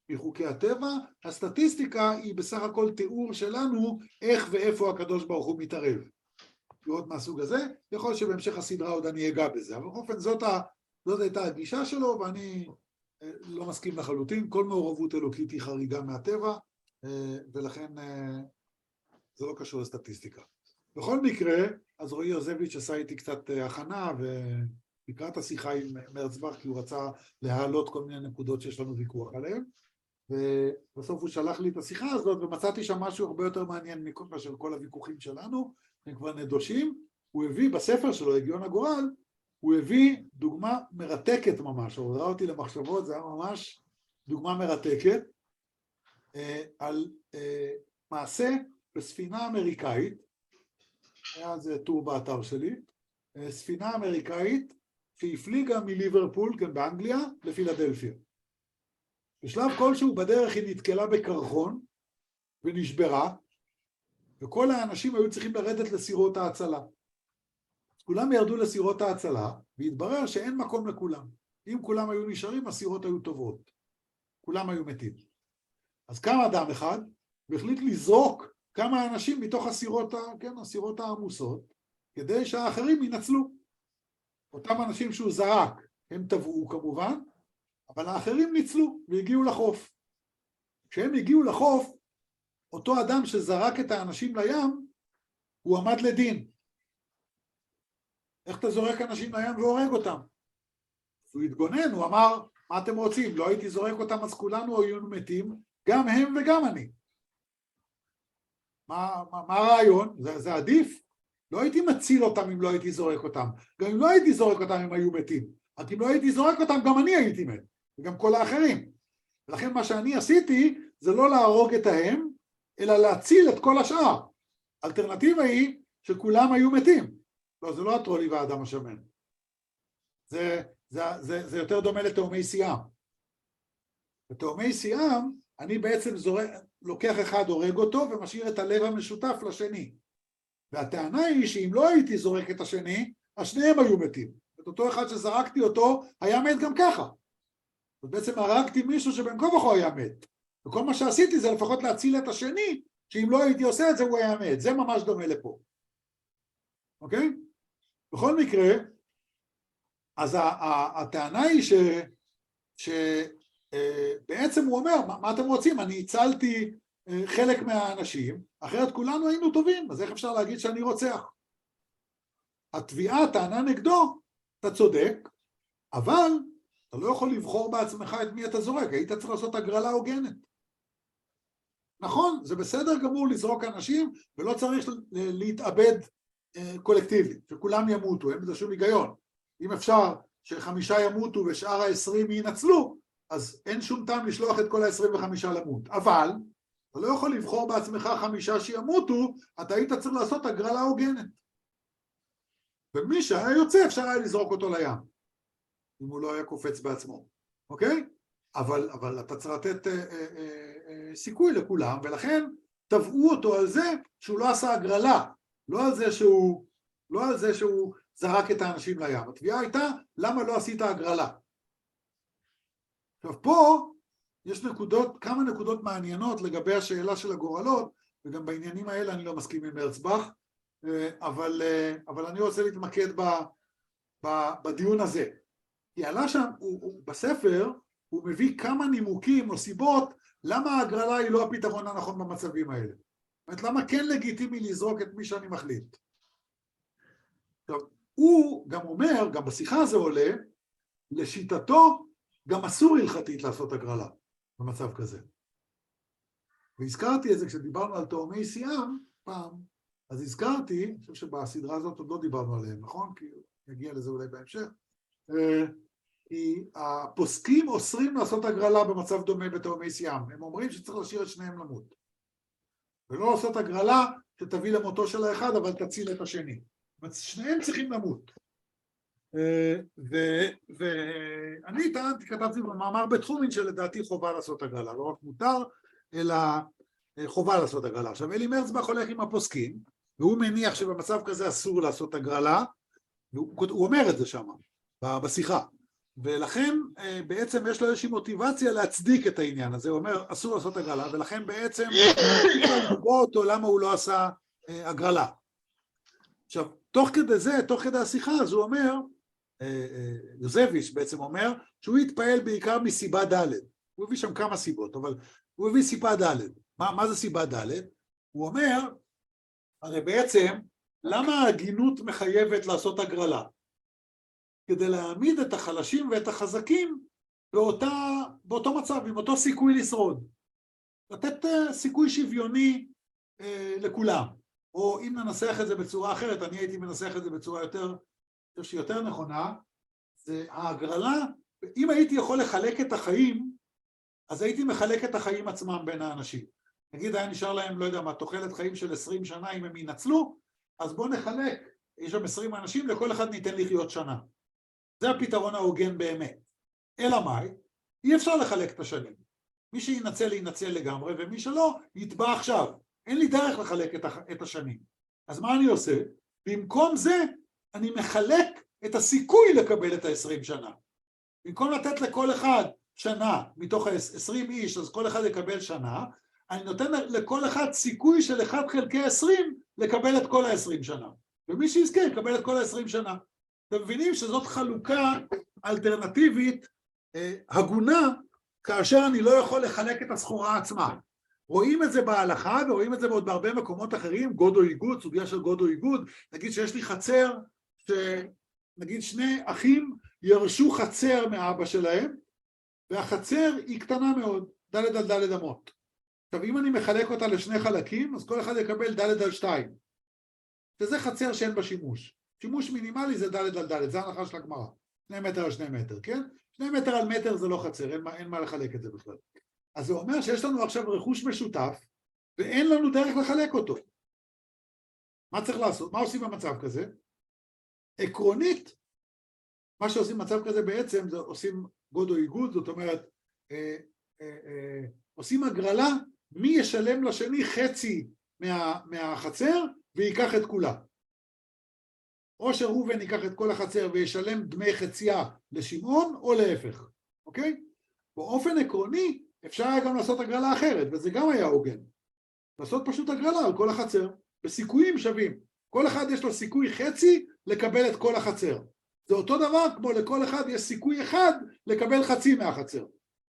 A: מחוקי הטבע, הסטטיסטיקה היא בסך הכל תיאור שלנו איך ואיפה הקדוש ברוך הוא מתערב. תיאורות מהסוג הזה, יכול שבהמשך הסדרה עוד אני אגע בזה, אבל באופן זאת, ה, זאת הייתה הגישה שלו, ואני לא מסכים לחלוטין, כל מעורבות אלוקית היא חריגה מהטבע, ולכן זה לא קשור לסטטיסטיקה. בכל מקרה, אז רועי יוזביץ' עשה איתי קצת הכנה, ולקראת השיחה עם מרצבך, כי הוא רצה להעלות כל מיני נקודות שיש לנו ויכוח עליהן, ובסוף הוא שלח לי את השיחה הזאת, ומצאתי שם משהו הרבה יותר מעניין מכל של כל הוויכוחים שלנו, הם כבר נדושים. הוא הביא בספר שלו, הגיון הגורל, הוא הביא דוגמה מרתקת ממש, הוא ראה אותי למחשבות, זה היה ממש דוגמה מרתקת, על מעשה בספינה אמריקאית, היה זה טור באתר שלי, ספינה אמריקאית שהפליגה מליברפול, גם באנגליה, לפילדלפיה. בשלב כלשהו בדרך היא נתקלה בקרחון ונשברה, וכל האנשים היו צריכים לרדת לסירות ההצלה. כולם ירדו לסירות ההצלה, והתברר שאין מקום לכולם. אם כולם היו נשארים, הסירות היו טובות. כולם היו מתים. אז קם אדם אחד, והחליט לזרוק כמה אנשים מתוך הסירות, כן, הסירות העמוסות, כדי שהאחרים ינצלו. אותם אנשים שהוא זרק, הם טבעו כמובן, אבל האחרים ניצלו והגיעו לחוף. כשהם הגיעו לחוף, אותו אדם שזרק את האנשים לים, הוא עמד לדין. איך אתה זורק אנשים לים והורג אותם? הוא התגונן, הוא אמר, מה אתם רוצים? לא הייתי זורק אותם, אז כולנו היו מתים, גם הם וגם אני. מה, מה, מה הרעיון? זה, זה עדיף. לא הייתי מציל אותם אם לא הייתי זורק אותם. גם אם לא הייתי זורק אותם הם היו מתים. רק אם לא הייתי זורק אותם, גם אני הייתי מת. וגם כל האחרים. ולכן מה שאני עשיתי, זה לא להרוג את ההם, אלא להציל את כל השאר. האלטרנטיבה היא שכולם היו מתים. לא, זה לא הטרולי והאדם השמן. זה, זה, זה, זה יותר דומה לתאומי סיאם. בתאומי סיאם, אני בעצם זורק, לוקח אחד, הורג אותו, ומשאיר את הלב המשותף לשני. והטענה היא שאם לא הייתי זורק את השני, השניהם היו מתים. את אותו אחד שזרקתי אותו, היה מת גם ככה. ובעצם הרגתי מישהו שבין כה וכה היה מת. וכל מה שעשיתי זה לפחות להציל את השני, שאם לא הייתי עושה את זה הוא היה מת. זה ממש דומה לפה. אוקיי? בכל מקרה, אז הטענה היא ש... שבעצם הוא אומר, מה, מה אתם רוצים? אני הצלתי חלק מהאנשים, אחרת כולנו היינו טובים, אז איך אפשר להגיד שאני רוצח? התביעה, טענה נגדו, אתה צודק, אבל אתה לא יכול לבחור בעצמך את מי אתה זורק, היית צריך לעשות הגרלה הוגנת. נכון, זה בסדר גמור לזרוק אנשים, ולא צריך להתאבד קולקטיבית, שכולם ימותו, אין בזה שום היגיון. אם אפשר שחמישה ימותו ושאר העשרים ינצלו, אז אין שום טעם לשלוח את כל העשרים וחמישה למות. אבל, אתה לא יכול לבחור בעצמך חמישה שימותו, אתה היית צריך לעשות הגרלה הוגנת. ומי שהיה יוצא, אפשר היה לזרוק אותו לים, אם הוא לא היה קופץ בעצמו. אוקיי? אבל, אבל אתה צריך לתת אה, אה, אה, סיכוי לכולם, ולכן תבעו אותו על זה שהוא לא עשה הגרלה, לא על זה שהוא, לא על זה שהוא זרק את האנשים לים. התביעה הייתה, למה לא עשית הגרלה? עכשיו פה יש נקודות, כמה נקודות מעניינות לגבי השאלה של הגורלות, וגם בעניינים האלה אני לא מסכים עם מרצבך, אבל, אבל אני רוצה להתמקד ב, ב, בדיון הזה. כי עלה שם, הוא, הוא, בספר, הוא מביא כמה נימוקים או סיבות, למה ההגרלה היא לא הפתרון הנכון במצבים האלה. זאת אומרת, למה כן לגיטימי לזרוק את מי שאני מחליט. עכשיו, הוא גם אומר, גם בשיחה הזו עולה, לשיטתו גם אסור הלכתית לעשות הגרלה במצב כזה. והזכרתי את זה כשדיברנו על תאומי סיאם פעם, אז הזכרתי, אני חושב שבסדרה הזאת עוד לא דיברנו עליהם, נכון? כי נגיע לזה אולי בהמשך. כי הפוסקים אוסרים לעשות הגרלה במצב דומה בתאומי סיאם. הם אומרים שצריך להשאיר את שניהם למות. ולא לעשות הגרלה שתביא למותו של האחד, אבל תציל את השני. שניהם צריכים למות. ואני טענתי, כתבתי במאמר בתחומין שלדעתי חובה לעשות הגרלה, לא רק מותר, אלא חובה לעשות הגרלה. עכשיו אלי מרצבך הולך עם הפוסקים, והוא מניח שבמצב כזה אסור לעשות הגרלה, והוא אומר את זה שם, בשיחה. ולכן בעצם יש לו איזושהי מוטיבציה להצדיק את העניין הזה, הוא אומר אסור לעשות הגרלה, ולכן בעצם אפשר לקרוא אותו למה הוא לא עשה הגרלה. עכשיו, תוך כדי זה, תוך כדי השיחה, אז הוא אומר, יוזביץ' בעצם אומר, שהוא התפעל בעיקר מסיבה ד', הוא הביא שם כמה סיבות, אבל הוא הביא סיבה ד'. מה, מה זה סיבה ד'? הוא אומר, הרי בעצם, למה ההגינות מחייבת לעשות הגרלה? כדי להעמיד את החלשים ואת החזקים באותה, באותו מצב, עם אותו סיכוי לשרוד. לתת סיכוי שוויוני אה, לכולם. או אם ננסח את זה בצורה אחרת, אני הייתי מנסח את זה בצורה יותר, יותר נכונה, זה ההגרלה, אם הייתי יכול לחלק את החיים, אז הייתי מחלק את החיים עצמם בין האנשים. נגיד, היה נשאר להם, לא יודע מה, תוחלת חיים של עשרים שנה, אם הם ינצלו, אז בואו נחלק, יש שם עשרים אנשים, לכל אחד ניתן לחיות שנה. זה הפתרון ההוגן באמת. אלא מאי? אי אפשר לחלק את השנים. מי שינצל, ינצל לגמרי, ומי שלא, יתבע עכשיו. אין לי דרך לחלק את השנים. אז מה אני עושה? במקום זה, אני מחלק את הסיכוי לקבל את ה-עשרים שנה. במקום לתת לכל אחד שנה, מתוך ה-עשרים איש, אז כל אחד יקבל שנה, אני נותן לכל אחד סיכוי של אחד חלקי עשרים לקבל את כל ה-עשרים שנה. ומי שיזכה יקבל את כל ה-עשרים שנה. אתם מבינים שזאת חלוקה אלטרנטיבית אה, הגונה, כאשר אני לא יכול לחלק את הסחורה עצמה. רואים את זה בהלכה, ורואים את זה בעוד בהרבה מקומות אחרים, גוד או איגוד, סוגיה של גוד או איגוד, נגיד שיש לי חצר, שנגיד שני אחים ירשו חצר מאבא שלהם, והחצר היא קטנה מאוד, ד' על ד' אמות. עכשיו, אם אני מחלק אותה לשני חלקים, אז כל אחד יקבל ד' על שתיים. וזה חצר שאין בה שימוש. שימוש מינימלי זה ד' על ד', זה ההנחה של הגמרא. שני מטר על שני מטר, כן? שני מטר על מטר זה לא חצר, אין מה, אין מה לחלק את זה בכלל. אז זה אומר שיש לנו עכשיו רכוש משותף, ואין לנו דרך לחלק אותו. מה צריך לעשות? מה עושים במצב כזה? עקרונית, מה שעושים במצב כזה בעצם, זה עושים גוד או איגוד, זאת אומרת, אה, אה, אה, עושים הגרלה, מי ישלם לשני חצי מה, מהחצר, ויקח את כולה. או שראובן ייקח את כל החצר וישלם דמי חצייה לשמעון, או להפך, אוקיי? באופן עקרוני, אפשר היה גם לעשות הגרלה אחרת, וזה גם היה הוגן. לעשות פשוט הגרלה על כל החצר, בסיכויים שווים. כל אחד יש לו סיכוי חצי לקבל את כל החצר. זה אותו דבר כמו לכל אחד יש סיכוי אחד לקבל חצי מהחצר.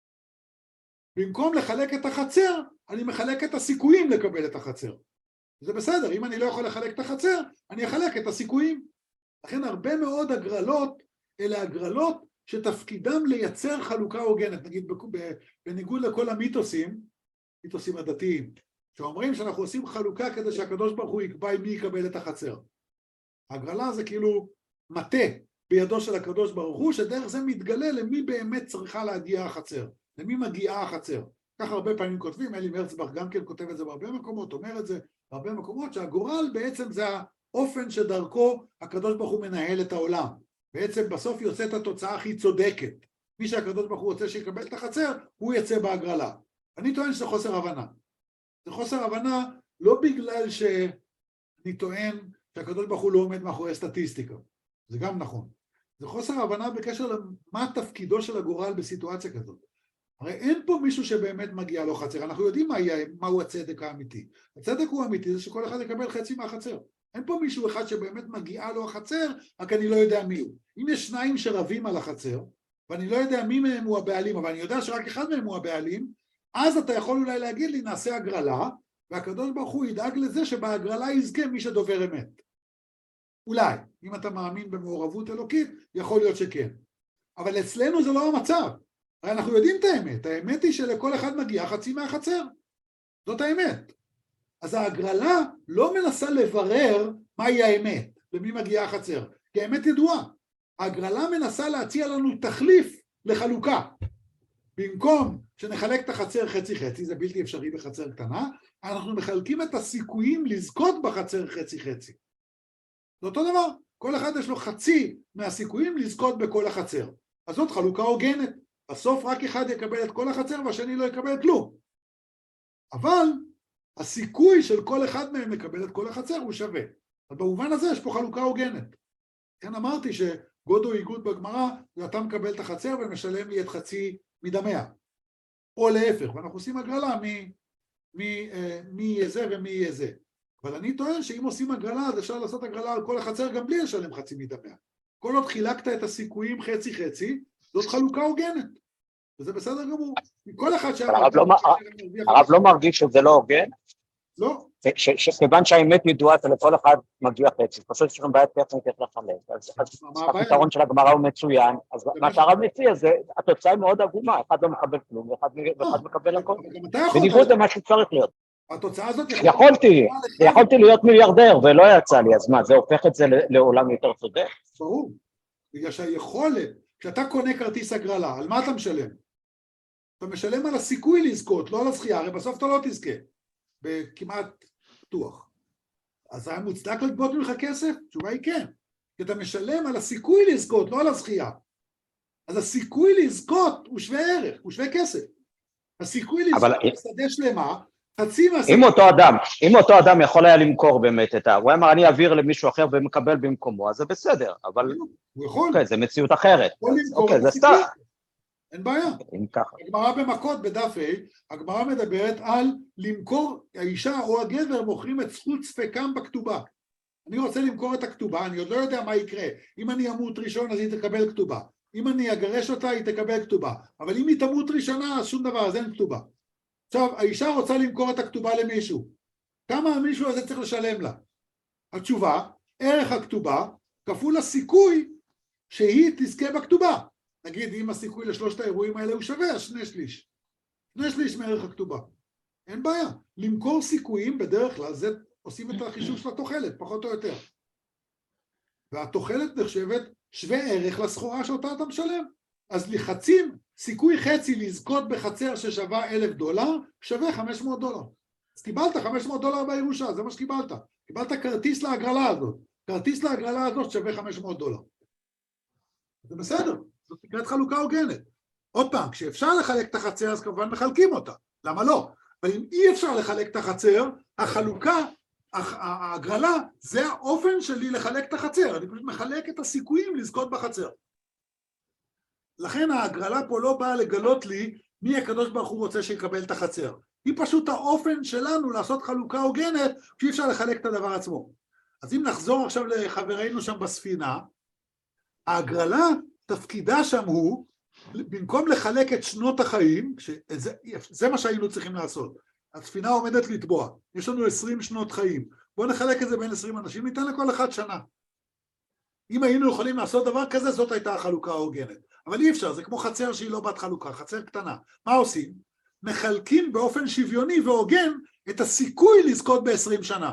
A: במקום לחלק את החצר, אני מחלק את הסיכויים לקבל את החצר. זה בסדר, אם אני לא יכול לחלק את החצר, אני אחלק את הסיכויים. לכן הרבה מאוד הגרלות, אלה הגרלות שתפקידם לייצר חלוקה הוגנת, נגיד בניגוד לכל המיתוסים, מיתוסים הדתיים, שאומרים שאנחנו עושים חלוקה כדי שהקדוש ברוך הוא יקבע מי יקבל את החצר. הגרלה זה כאילו מטה בידו של הקדוש ברוך הוא, שדרך זה מתגלה למי באמת צריכה להגיע החצר, למי מגיעה החצר. כך הרבה פעמים כותבים, אלי מרצברג גם כן כותב את זה בהרבה מקומות, אומר את זה בהרבה מקומות, שהגורל בעצם זה האופן שדרכו הקדוש ברוך הוא מנהל את העולם. בעצם בסוף יוצא את התוצאה הכי צודקת. מי שהקדוש ברוך הוא רוצה שיקבל את החצר, הוא יצא בהגרלה. אני טוען שזה חוסר הבנה. זה חוסר הבנה לא בגלל שאני טוען שהקדוש ברוך הוא לא עומד מאחורי סטטיסטיקה. זה גם נכון. זה חוסר הבנה בקשר למה תפקידו של הגורל בסיטואציה כזאת. הרי אין פה מישהו שבאמת מגיע לו חצר. אנחנו יודעים מה יהיה, מהו הצדק האמיתי. הצדק הוא אמיתי, זה שכל אחד יקבל חצי מהחצר. אין פה מישהו אחד שבאמת מגיעה לו החצר, רק אני לא יודע מי הוא. אם יש שניים שרבים על החצר, ואני לא יודע מי מהם הוא הבעלים, אבל אני יודע שרק אחד מהם הוא הבעלים, אז אתה יכול אולי להגיד לי, נעשה הגרלה, והקדוש ברוך הוא ידאג לזה שבהגרלה יזכה מי שדובר אמת. אולי, אם אתה מאמין במעורבות אלוקית, יכול להיות שכן. אבל אצלנו זה לא המצב. הרי אנחנו יודעים את האמת. האמת היא שלכל אחד מגיע חצי מהחצר. זאת האמת. אז ההגרלה לא מנסה לברר מהי האמת, למי מגיעה החצר. כי האמת ידועה. ההגרלה מנסה להציע לנו תחליף לחלוקה. במקום שנחלק את החצר חצי-חצי, זה בלתי אפשרי בחצר קטנה, אנחנו מחלקים את הסיכויים לזכות בחצר חצי-חצי. זה אותו דבר. כל אחד יש לו חצי מהסיכויים לזכות בכל החצר. אז זאת חלוקה הוגנת. בסוף רק אחד יקבל את כל החצר והשני לא יקבל כלום. אבל הסיכוי של כל אחד מהם לקבל את כל החצר הוא שווה. אז במובן הזה יש פה חלוקה הוגנת. כן, אמרתי שגוד גוד או איגוד בגמרא, ואתה מקבל את החצר ומשלם לי את חצי מדמיה. או להפך, ואנחנו עושים הגרלה מי, מי, מי יהיה זה ומי יהיה זה. אבל אני טוען שאם עושים הגרלה, אז אפשר לעשות הגרלה על כל החצר גם בלי לשלם חצי מדמיה. כל עוד חילקת את הסיכויים חצי חצי, זאת חלוקה הוגנת. וזה בסדר גמור. כל אחד שהיה...
B: הרב לא מרגיש שזה לא הוגן?
A: לא.
B: שכיוון שהאמת ידועה, לכל אחד מגיע חצי. פשוט יש לנו בעיה טכנית איך לחלק. אז הפתרון של הגמרא הוא מצוין. אז מה שהרב מציע, התוצאה היא מאוד עגומה. אחד לא מקבל כלום, ואחד מקבל הכל. בניגוד למה שצריך להיות.
A: התוצאה הזאת...
B: יכולתי, יכולתי להיות מיליארדר, ולא יצא לי. אז מה, זה הופך את זה לעולם יותר צודק?
A: ברור. בגלל שהיכולת, כשאתה קונה כרטיס הגרלה, על מה אתה משלם? אתה משלם על הסיכוי לזכות, לא על הזכייה, הרי בסוף אתה לא תזכה. בכמעט פתוח. אז היה מוצדק לגבות ממך כסף? תשובה היא כן. כי אתה משלם על הסיכוי לזכות, לא על הזכייה. אז הסיכוי לזכות הוא שווה ערך, הוא שווה כסף. הסיכוי לזכות הוא שדה שלמה, חצי מהסיכוי...
B: אם אותו אדם, אם אותו אדם יכול היה למכור באמת את ה... הוא אמר, אני אעביר למישהו אחר ומקבל במקומו, אז זה בסדר, אבל...
A: הוא יכול.
B: אוקיי, זה מציאות אחרת.
A: הוא יכול למכור
B: אוקיי,
A: את
B: זה
A: הסיכוי.
B: סתם.
A: אין בעיה.
B: אם ככה.
A: הגמרא במכות בדף A, הגמרא מדברת על למכור, האישה או הגבר מוכרים את זכות ספקם בכתובה. אני רוצה למכור את הכתובה, אני עוד לא יודע מה יקרה. אם אני אמות ראשון אז היא תקבל כתובה. אם אני אגרש אותה היא תקבל כתובה. אבל אם היא תמות ראשונה אז שום דבר, אז אין כתובה. עכשיו, האישה רוצה למכור את הכתובה למישהו. כמה המישהו הזה צריך לשלם לה? התשובה, ערך הכתובה כפול הסיכוי שהיא תזכה בכתובה. נגיד, אם הסיכוי לשלושת האירועים האלה הוא שווה, אז שני שליש. שני שליש מערך הכתובה. אין בעיה. למכור סיכויים בדרך כלל, זה עושים את החישוב של התוחלת, פחות או יותר. והתוחלת נחשבת שווה ערך לסחורה שאותה אתה משלם. אז לחצים, סיכוי חצי לזכות בחצר ששווה אלף דולר, שווה חמש מאות דולר. אז קיבלת חמש מאות דולר בירושה, זה מה שקיבלת. קיבלת כרטיס להגרלה הזאת. כרטיס להגרלה הזאת שווה חמש מאות דולר. זה בסדר. זאת נקראת חלוקה הוגנת. עוד פעם, כשאפשר לחלק את החצר, אז כמובן מחלקים אותה. למה לא? אבל אם אי אפשר לחלק את החצר, החלוקה, ההגרלה, זה האופן שלי לחלק את החצר. אני פשוט מחלק את הסיכויים לזכות בחצר. לכן ההגרלה פה לא באה לגלות לי מי הקדוש ברוך הוא רוצה שיקבל את החצר. היא פשוט האופן שלנו לעשות חלוקה הוגנת, שאי אפשר לחלק את הדבר עצמו. אז אם נחזור עכשיו לחברינו שם בספינה, ההגרלה, תפקידה שם הוא, במקום לחלק את שנות החיים, שזה, זה מה שהיינו צריכים לעשות. הספינה עומדת לטבוע, יש לנו עשרים שנות חיים. בואו נחלק את זה בין עשרים אנשים, ניתן לכל אחד שנה. אם היינו יכולים לעשות דבר כזה, זאת הייתה החלוקה ההוגנת. אבל אי אפשר, זה כמו חצר שהיא לא בת חלוקה, חצר קטנה. מה עושים? מחלקים באופן שוויוני והוגן את הסיכוי לזכות ב-עשרים שנה.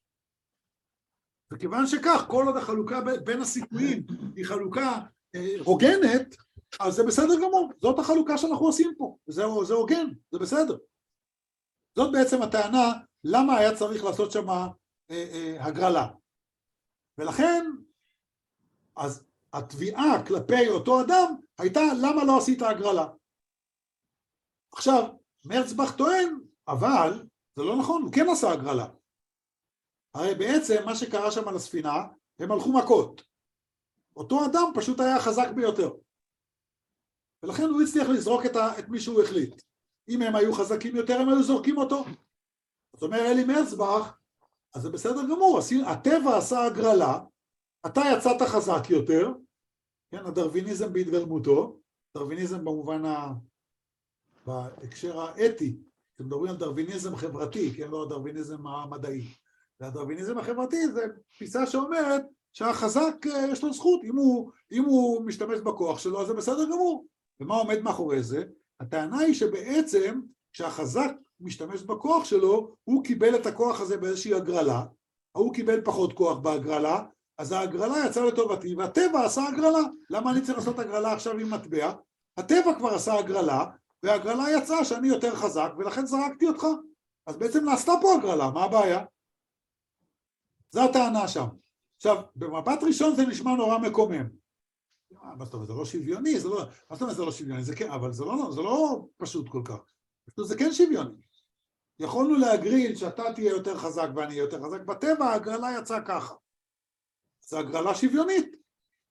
A: וכיוון שכך, כל עוד החלוקה בין הסיכויים היא חלוקה הוגנת, אז זה בסדר גמור, זאת החלוקה שאנחנו עושים פה, זה, זה הוגן, זה בסדר. זאת בעצם הטענה, למה היה צריך לעשות שם אה, אה, הגרלה. ולכן, אז התביעה כלפי אותו אדם, הייתה למה לא עשית הגרלה. עכשיו, מרצבך טוען, אבל זה לא נכון, הוא כן עשה הגרלה. הרי בעצם מה שקרה שם על הספינה, הם הלכו מכות. אותו אדם פשוט היה חזק ביותר. ולכן הוא הצליח לזרוק את, ה, את מי שהוא החליט. אם הם היו חזקים יותר, הם היו זורקים אותו. זאת אומרת, אלי מרצבך, אז זה בסדר גמור, הטבע עשה הגרלה, אתה יצאת חזק יותר, כן, הדרוויניזם בהתגלמותו, דרוויניזם במובן ה... בהקשר האתי, אתם מדברים על דרוויניזם חברתי, כן, לא הדרוויניזם המדעי. והדרוויניזם החברתי זה תפיסה שאומרת שהחזק יש לו זכות, אם הוא, אם הוא משתמש בכוח שלו, אז זה בסדר גמור. ומה עומד מאחורי זה? הטענה היא שבעצם כשהחזק משתמש בכוח שלו, הוא קיבל את הכוח הזה באיזושהי הגרלה, הוא קיבל פחות כוח בהגרלה, אז ההגרלה יצאה לטובתי, והטבע עשה הגרלה. למה אני צריך לעשות הגרלה עכשיו עם מטבע? הטבע כבר עשה הגרלה, והגרלה יצאה שאני יותר חזק, ולכן זרקתי אותך. אז בעצם נעשתה פה הגרלה, מה הבעיה? זו הטענה שם. עכשיו, במבט ראשון זה נשמע נורא מקומם. מה זאת אומרת, זה לא שוויוני, זה לא, מה זאת אומרת, זה לא שוויוני, זה כן, אבל זה לא, זה לא פשוט כל כך. זה כן שוויוני. יכולנו להגריל שאתה תהיה יותר חזק ואני אהיה יותר חזק, בטבע ההגרלה יצאה ככה. זו הגרלה שוויונית.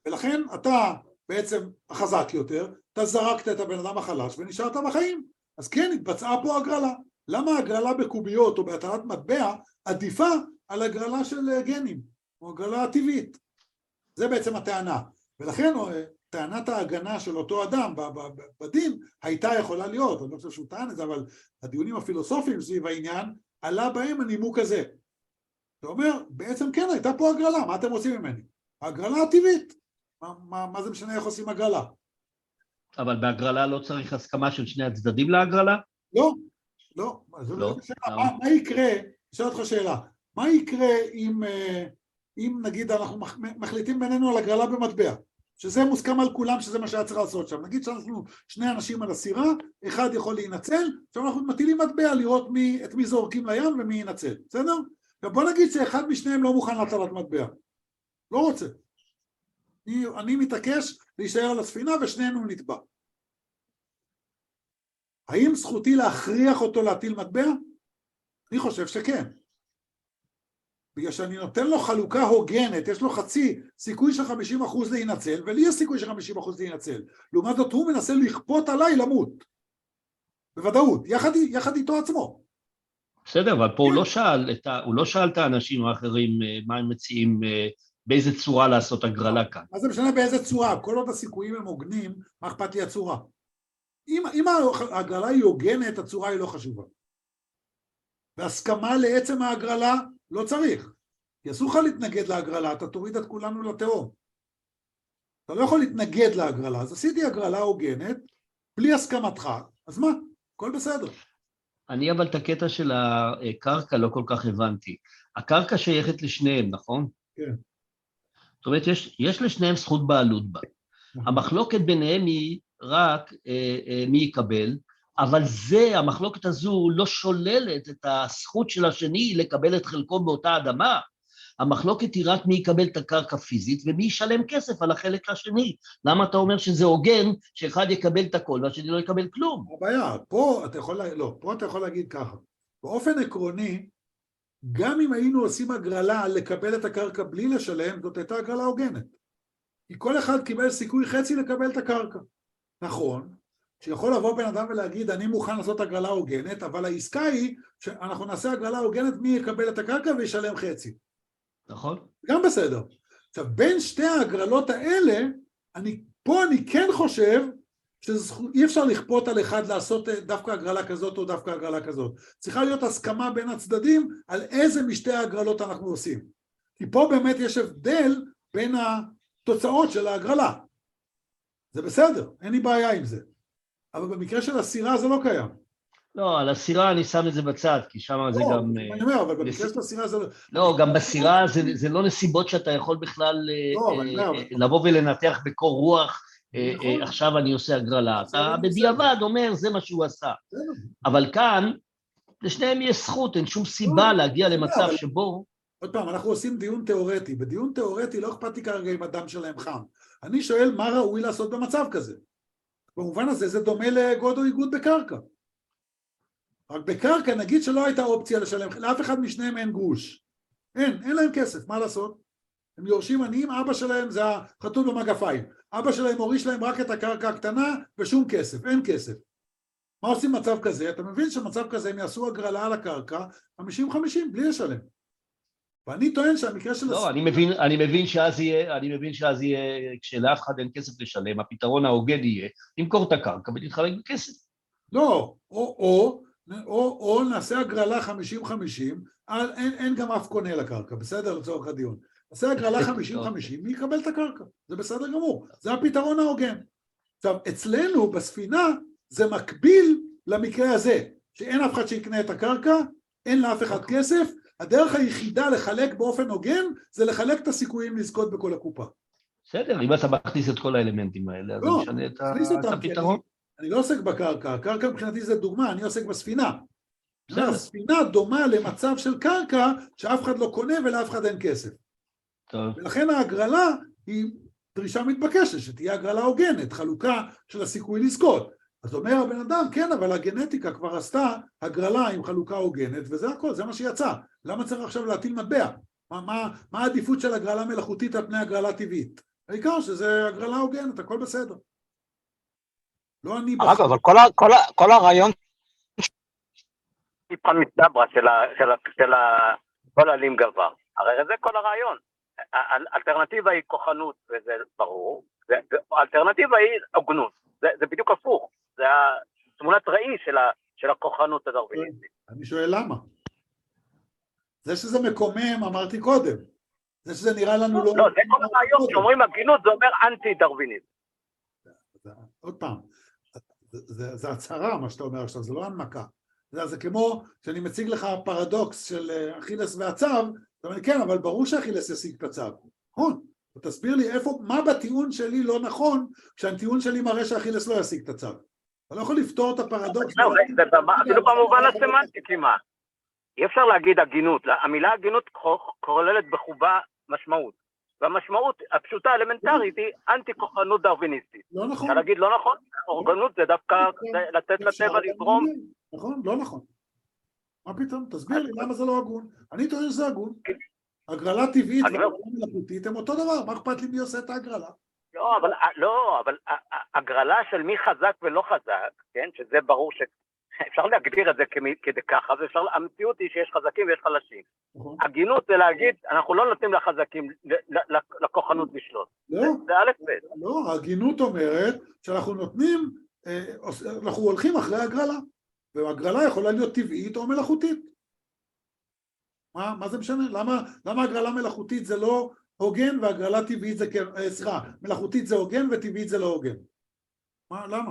A: ולכן אתה בעצם החזק יותר, אתה זרקת את הבן אדם החלש ונשארת בחיים. אז כן, התבצעה פה הגרלה. למה הגרלה בקוביות או בהטלת מטבע עדיפה על הגרלה של גנים, או הגרלה הטבעית? זה בעצם הטענה. ולכן טענת ההגנה של אותו אדם בדין הייתה יכולה להיות, אני לא חושב שהוא טען את זה, אבל הדיונים הפילוסופיים סביב העניין, עלה בהם הנימוק הזה. אתה אומר, בעצם כן, הייתה פה הגרלה, מה אתם רוצים ממני? הגרלה הטבעית. מה, מה, מה זה משנה איך עושים הגרלה?
C: אבל בהגרלה לא צריך הסכמה של שני הצדדים להגרלה?
A: לא, לא.
C: לא.
A: שאלה, מה, מה יקרה, אשאל אותך שאלה, מה יקרה אם, אם נגיד אנחנו מחליטים בינינו על הגרלה במטבע, שזה מוסכם על כולם שזה מה שהיה צריך לעשות שם, נגיד שאנחנו שני אנשים על הסירה, אחד יכול להינצל, עכשיו אנחנו מטילים מטבע לראות מי, את מי זורקים לים ומי ינצל, בסדר? ובוא נגיד שאחד משניהם לא מוכן להטלת מטבע, לא רוצה. אני, אני מתעקש להישאר על הספינה ושנינו נטבע. האם זכותי להכריח אותו להטיל מטבע? אני חושב שכן. בגלל שאני נותן לו חלוקה הוגנת, יש לו חצי סיכוי של חמישים אחוז להינצל, ולי יש סיכוי של חמישים אחוז להינצל. לעומת זאת הוא מנסה לכפות עליי למות. בוודאות, יחד, יחד איתו עצמו.
C: בסדר, אבל פה הוא לא שאל את ה... הוא לא שאל את האנשים האחרים מה הם מציעים, באיזה צורה לעשות הגרלה כאן.
A: אז זה משנה באיזה צורה, כל עוד הסיכויים הם הוגנים, מה אכפת לי הצורה? אם, אם ההגרלה היא הוגנת, הצורה היא לא חשובה. והסכמה לעצם ההגרלה לא צריך. כי אסור לך להתנגד להגרלה, אתה תוריד את כולנו לתהום. אתה לא יכול להתנגד להגרלה, אז עשיתי הגרלה הוגנת, בלי הסכמתך, אז מה? הכל בסדר.
C: אני אבל את הקטע של הקרקע לא כל כך הבנתי. הקרקע שייכת לשניהם, נכון?
A: כן.
C: זאת אומרת, יש, יש לשניהם זכות בעלות בה. המחלוקת ביניהם היא רק אה, אה, מי יקבל, אבל זה, המחלוקת הזו לא שוללת את הזכות של השני לקבל את חלקו באותה אדמה. המחלוקת היא רק מי יקבל את הקרקע פיזית ומי ישלם כסף על החלק השני. למה אתה אומר שזה הוגן שאחד יקבל את הכל והשני לא יקבל כלום?
A: הבעיה, פה אתה יכול, לא, פה אתה יכול להגיד ככה. באופן עקרוני, גם אם היינו עושים הגרלה לקבל את הקרקע בלי לשלם, זאת הייתה הגרלה הוגנת. כי כל אחד קיבל סיכוי חצי לקבל את הקרקע. נכון, שיכול לבוא בן אדם ולהגיד, אני מוכן לעשות הגרלה הוגנת, אבל העסקה היא שאנחנו נעשה הגרלה הוגנת מי יקבל את הקרקע וישלם חצי.
C: נכון?
A: גם בסדר. עכשיו, בין שתי ההגרלות האלה, אני, פה אני כן חושב שאי אפשר לכפות על אחד לעשות דווקא הגרלה כזאת או דווקא הגרלה כזאת. צריכה להיות הסכמה בין הצדדים על איזה משתי ההגרלות אנחנו עושים. כי פה באמת יש הבדל בין התוצאות של ההגרלה. זה בסדר, אין לי בעיה עם זה. אבל במקרה של הסירה זה לא קיים.
C: לא, על הסירה אני שם את זה בצד, כי שם זה
A: לא,
C: גם...
A: אני אומר, אבל במקרה של הסירה זה...
C: לא, גם בסירה זה, זה לא נסיבות שאתה יכול בכלל
A: לא, אבל
C: אה,
A: אבל...
C: לבוא ולנתח בקור רוח,
A: נכון.
C: אה, עכשיו אני עושה הגרלה. אתה
A: בסדר.
C: בדיעבד אומר, זה מה שהוא עשה.
A: בסדר.
C: אבל כאן, לשניהם יש זכות, אין שום סיבה
A: לא,
C: להגיע
A: בסדר,
C: למצב
A: אבל-
C: שבו...
A: עוד פעם, אנחנו עושים דיון תיאורטי. בדיון תיאורטי לא אכפת לי כרגע אם הדם שלהם חם. אני שואל מה ראוי לעשות במצב כזה. במובן הזה זה דומה לגוד או איגוד בקרקע. רק בקרקע נגיד שלא הייתה אופציה לשלם, לאף אחד משניהם אין גרוש. אין, אין להם כסף, מה לעשות? הם יורשים עניים, אבא שלהם זה החתול במגפיים. אבא שלהם הוריש להם רק את הקרקע הקטנה ושום כסף, אין כסף. מה עושים מצב כזה? אתה מבין שמצב כזה הם יעשו הגרלה על הקרקע חמישים חמישים בלי לשלם. ואני טוען שהמקרה של...
C: לא, אני מבין, אני מבין שאז יהיה, אני מבין שאז יהיה, כשלאף אחד אין כסף לשלם, הפתרון ההוגן יהיה, למכור את הקרקע ולהתחלק בכסף.
A: לא, או, או, או, או נעשה הגרלה חמישים חמישים, אין, אין גם אף קונה לקרקע, בסדר? לצורך הדיון. נעשה הגרלה חמישים חמישים, מי יקבל את הקרקע? זה בסדר גמור, זה הפתרון ההוגן. עכשיו, אצלנו בספינה זה מקביל למקרה הזה, שאין אף אחד שיקנה את הקרקע, אין לאף אחד כסף, הדרך היחידה לחלק באופן הוגן, זה לחלק את הסיכויים לזכות בכל הקופה. בסדר,
C: אם אתה מכניס את כל האלמנטים האלה, אז
A: לא,
C: זה משנה את ה-
A: תכניס
C: את
A: אותם, כי
C: הפתרון.
A: אני, אני לא עוסק בקרקע, הקרקע מבחינתי זה דוגמה, אני עוסק בספינה.
C: בסדר.
A: הספינה דומה למצב של קרקע, שאף אחד לא קונה ולאף אחד אין כסף.
C: טוב.
A: ולכן ההגרלה היא דרישה מתבקשת, שתהיה הגרלה הוגנת, חלוקה של הסיכוי לזכות. אז אומר הבן אדם, כן, אבל הגנטיקה כבר עשתה הגרלה עם חלוקה הוגנת, וזה הכל, זה מה שיצא. למה צריך עכשיו להטיל מטבע? מה, מה, מה העדיפות של הגרלה מלאכותית על פני הגרלה טבעית? העיקר שזה הגרלה הוגנת, הכל בסדר. לא אני
B: אגב, אבל כל ה- כל ה- כל הרעיון
F: איפכא מסתברא של ה- של ה- של ה- כל הלים גבר. הרי זה כל הרעיון. האלטרנטיבה היא כוחנות, וזה ברור. זה- זה- האלטרנטיבה היא הוגנות. זה זה בדיוק הפוך. זה תמונת ראי של ה- של הכוחנות הדרוויניסטית.
A: אני שואל למה. זה שזה מקומם, אמרתי קודם. זה שזה נראה לנו לא...
F: לא, זה כל הרעיון. כשאומרים הגינות זה אומר אנטי דרוויניזם.
A: זה- עוד פעם, זה, זה, זה הצהרה מה שאתה אומר עכשיו, זה לא הנמקה. זה, זה כמו שאני מציג לך פרדוקס של אה, אכילס והצו, אתה אומר, כן, אבל ברור שאכילס ישיג את הצו. נכון, תסביר לי איפה, מה בטיעון שלי לא נכון, כשהטיעון שלי מראה שאכילס לא ישיג את הצו. אתה לא יכול לפתור את הפרדוקס.
F: לא, זה- זה במ- אפילו במובן הסמנטי כמעט. אי אפשר להגיד הגינות. המילה הגינות כוללת בחובה משמעות. והמשמעות הפשוטה האלמנטרית היא אנטי כוחנות דרוויניסטית.
A: לא נכון.
F: אפשר להגיד לא נכון, הוגנות זה דווקא לתת לטבע לזרום.
A: נכון, לא נכון. מה פתאום? תסביר לי למה זה לא הגון. אני טוען שזה הגון. הגרלה טבעית
F: אני לא-
A: והגרלה מלאכותית הם אותו דבר, מה אכפת לי מי עושה את ההגרלה?
F: לא, אבל לא, אבל הגרלה של מי חזק ולא חזק, כן, שזה ברור שאפשר להגדיר את זה כמי- כדי ככה, ואפשר, המציאות היא שיש חזקים ויש חלשים.
A: נכון.
F: הגינות זה להגיד, אנחנו לא נותנים לחזקים, ל- ל- לכוחנות לשלוט.
A: לא,
F: זה א' ב'.
A: לא, ההגינות אומרת שאנחנו נותנים, אה, עוש- אנחנו הולכים אחרי הגרלה, והגרלה יכולה להיות טבעית או מלאכותית. מה, מה זה משנה? למה, למה הגרלה מלאכותית זה לא הוגן והגרלה טבעית זה כן, אה, סליחה, מלאכותית זה הוגן וטבעית זה לא הוגן? מה, למה?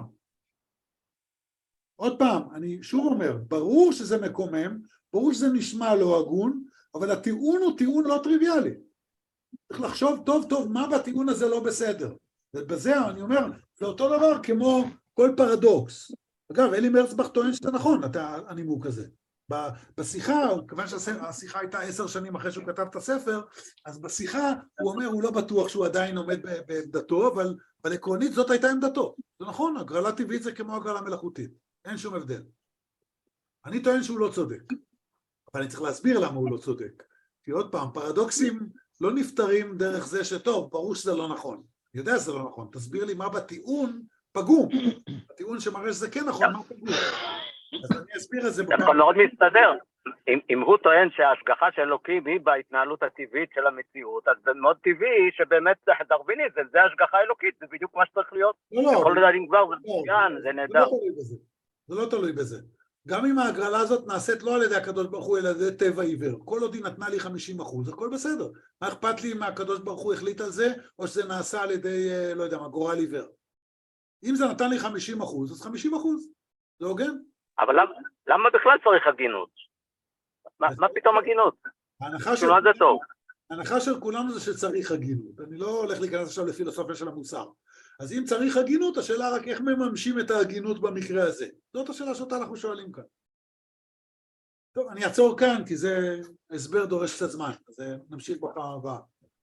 A: עוד פעם, אני שוב אומר, ברור שזה מקומם, ברור שזה נשמע לא הגון, אבל הטיעון הוא טיעון לא טריוויאלי. צריך לחשוב טוב טוב מה בטיעון הזה לא בסדר. ובזה אני אומר, זה אותו דבר כמו כל פרדוקס. אגב, אלי מרצבך טוען שזה נכון, אתה, הנימוק הזה. ב- בשיחה, כיוון שהשיחה הייתה עשר שנים אחרי שהוא כתב את הספר, אז בשיחה הוא אומר, הוא לא בטוח שהוא עדיין עומד ב- בעמדתו, אבל, אבל עקרונית זאת הייתה עמדתו. זה נכון, הגרלה טבעית זה כמו הגרלה מלאכותית. אין שום הבדל. אני טוען שהוא לא צודק, אבל אני צריך להסביר למה הוא לא צודק. כי עוד פעם, פרדוקסים לא נפתרים דרך זה שטוב, ברור שזה לא נכון. אני יודע שזה לא נכון, תסביר לי מה בטיעון פגום. הטיעון שמראה שזה כן נכון, מה פגום. אז אני אסביר את זה
F: דווקא
A: בפעם.
F: מאוד מסתדר. אם, אם הוא טוען שההשגחה של אלוקים היא בהתנהלות הטבעית של המציאות, אז זה מאוד טבעי שבאמת דרוויניזם, זה השגחה אלוקית, זה בדיוק מה שצריך להיות.
A: לא, לא,
F: כל דברים כבר, זה
A: לא,
F: מצוין, זה
A: זה
F: נהדר.
A: לא תלוי בזה. זה לא תלוי בזה. גם אם ההגרלה הזאת נעשית לא על ידי הקדוש ברוך הוא, אלא על ידי טבע עיוור. כל עוד היא נתנה לי חמישים אחוז, הכל בסדר. מה אכפת לי אם הקדוש ברוך הוא החליט על זה, או שזה נעשה על ידי, לא יודע מה, גורל עיוור. אם זה נתן לי חמישים אחוז, אז חמישים אחוז. זה הוגן?
F: אבל למה, למה בכלל צריך הגינות? מה, מה פתאום הגינות?
A: ההנחה של,
F: כאילו, זה טוב.
A: ההנחה של כולנו זה שצריך הגינות. אני לא הולך להיכנס עכשיו לפילוסופיה של המוסר. אז אם צריך הגינות, השאלה רק איך מממשים את ההגינות במקרה הזה. זאת השאלה שאותה אנחנו שואלים כאן. טוב, אני אעצור כאן, כי זה הסבר דורש קצת זמן. אז נמשיך בפעם הבאה.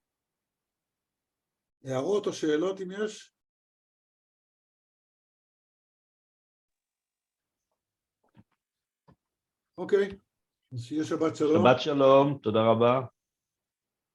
A: הערות או שאלות אם יש? אוקיי, אז שיהיה שבת שלום.
C: שבת שלום, תודה רבה.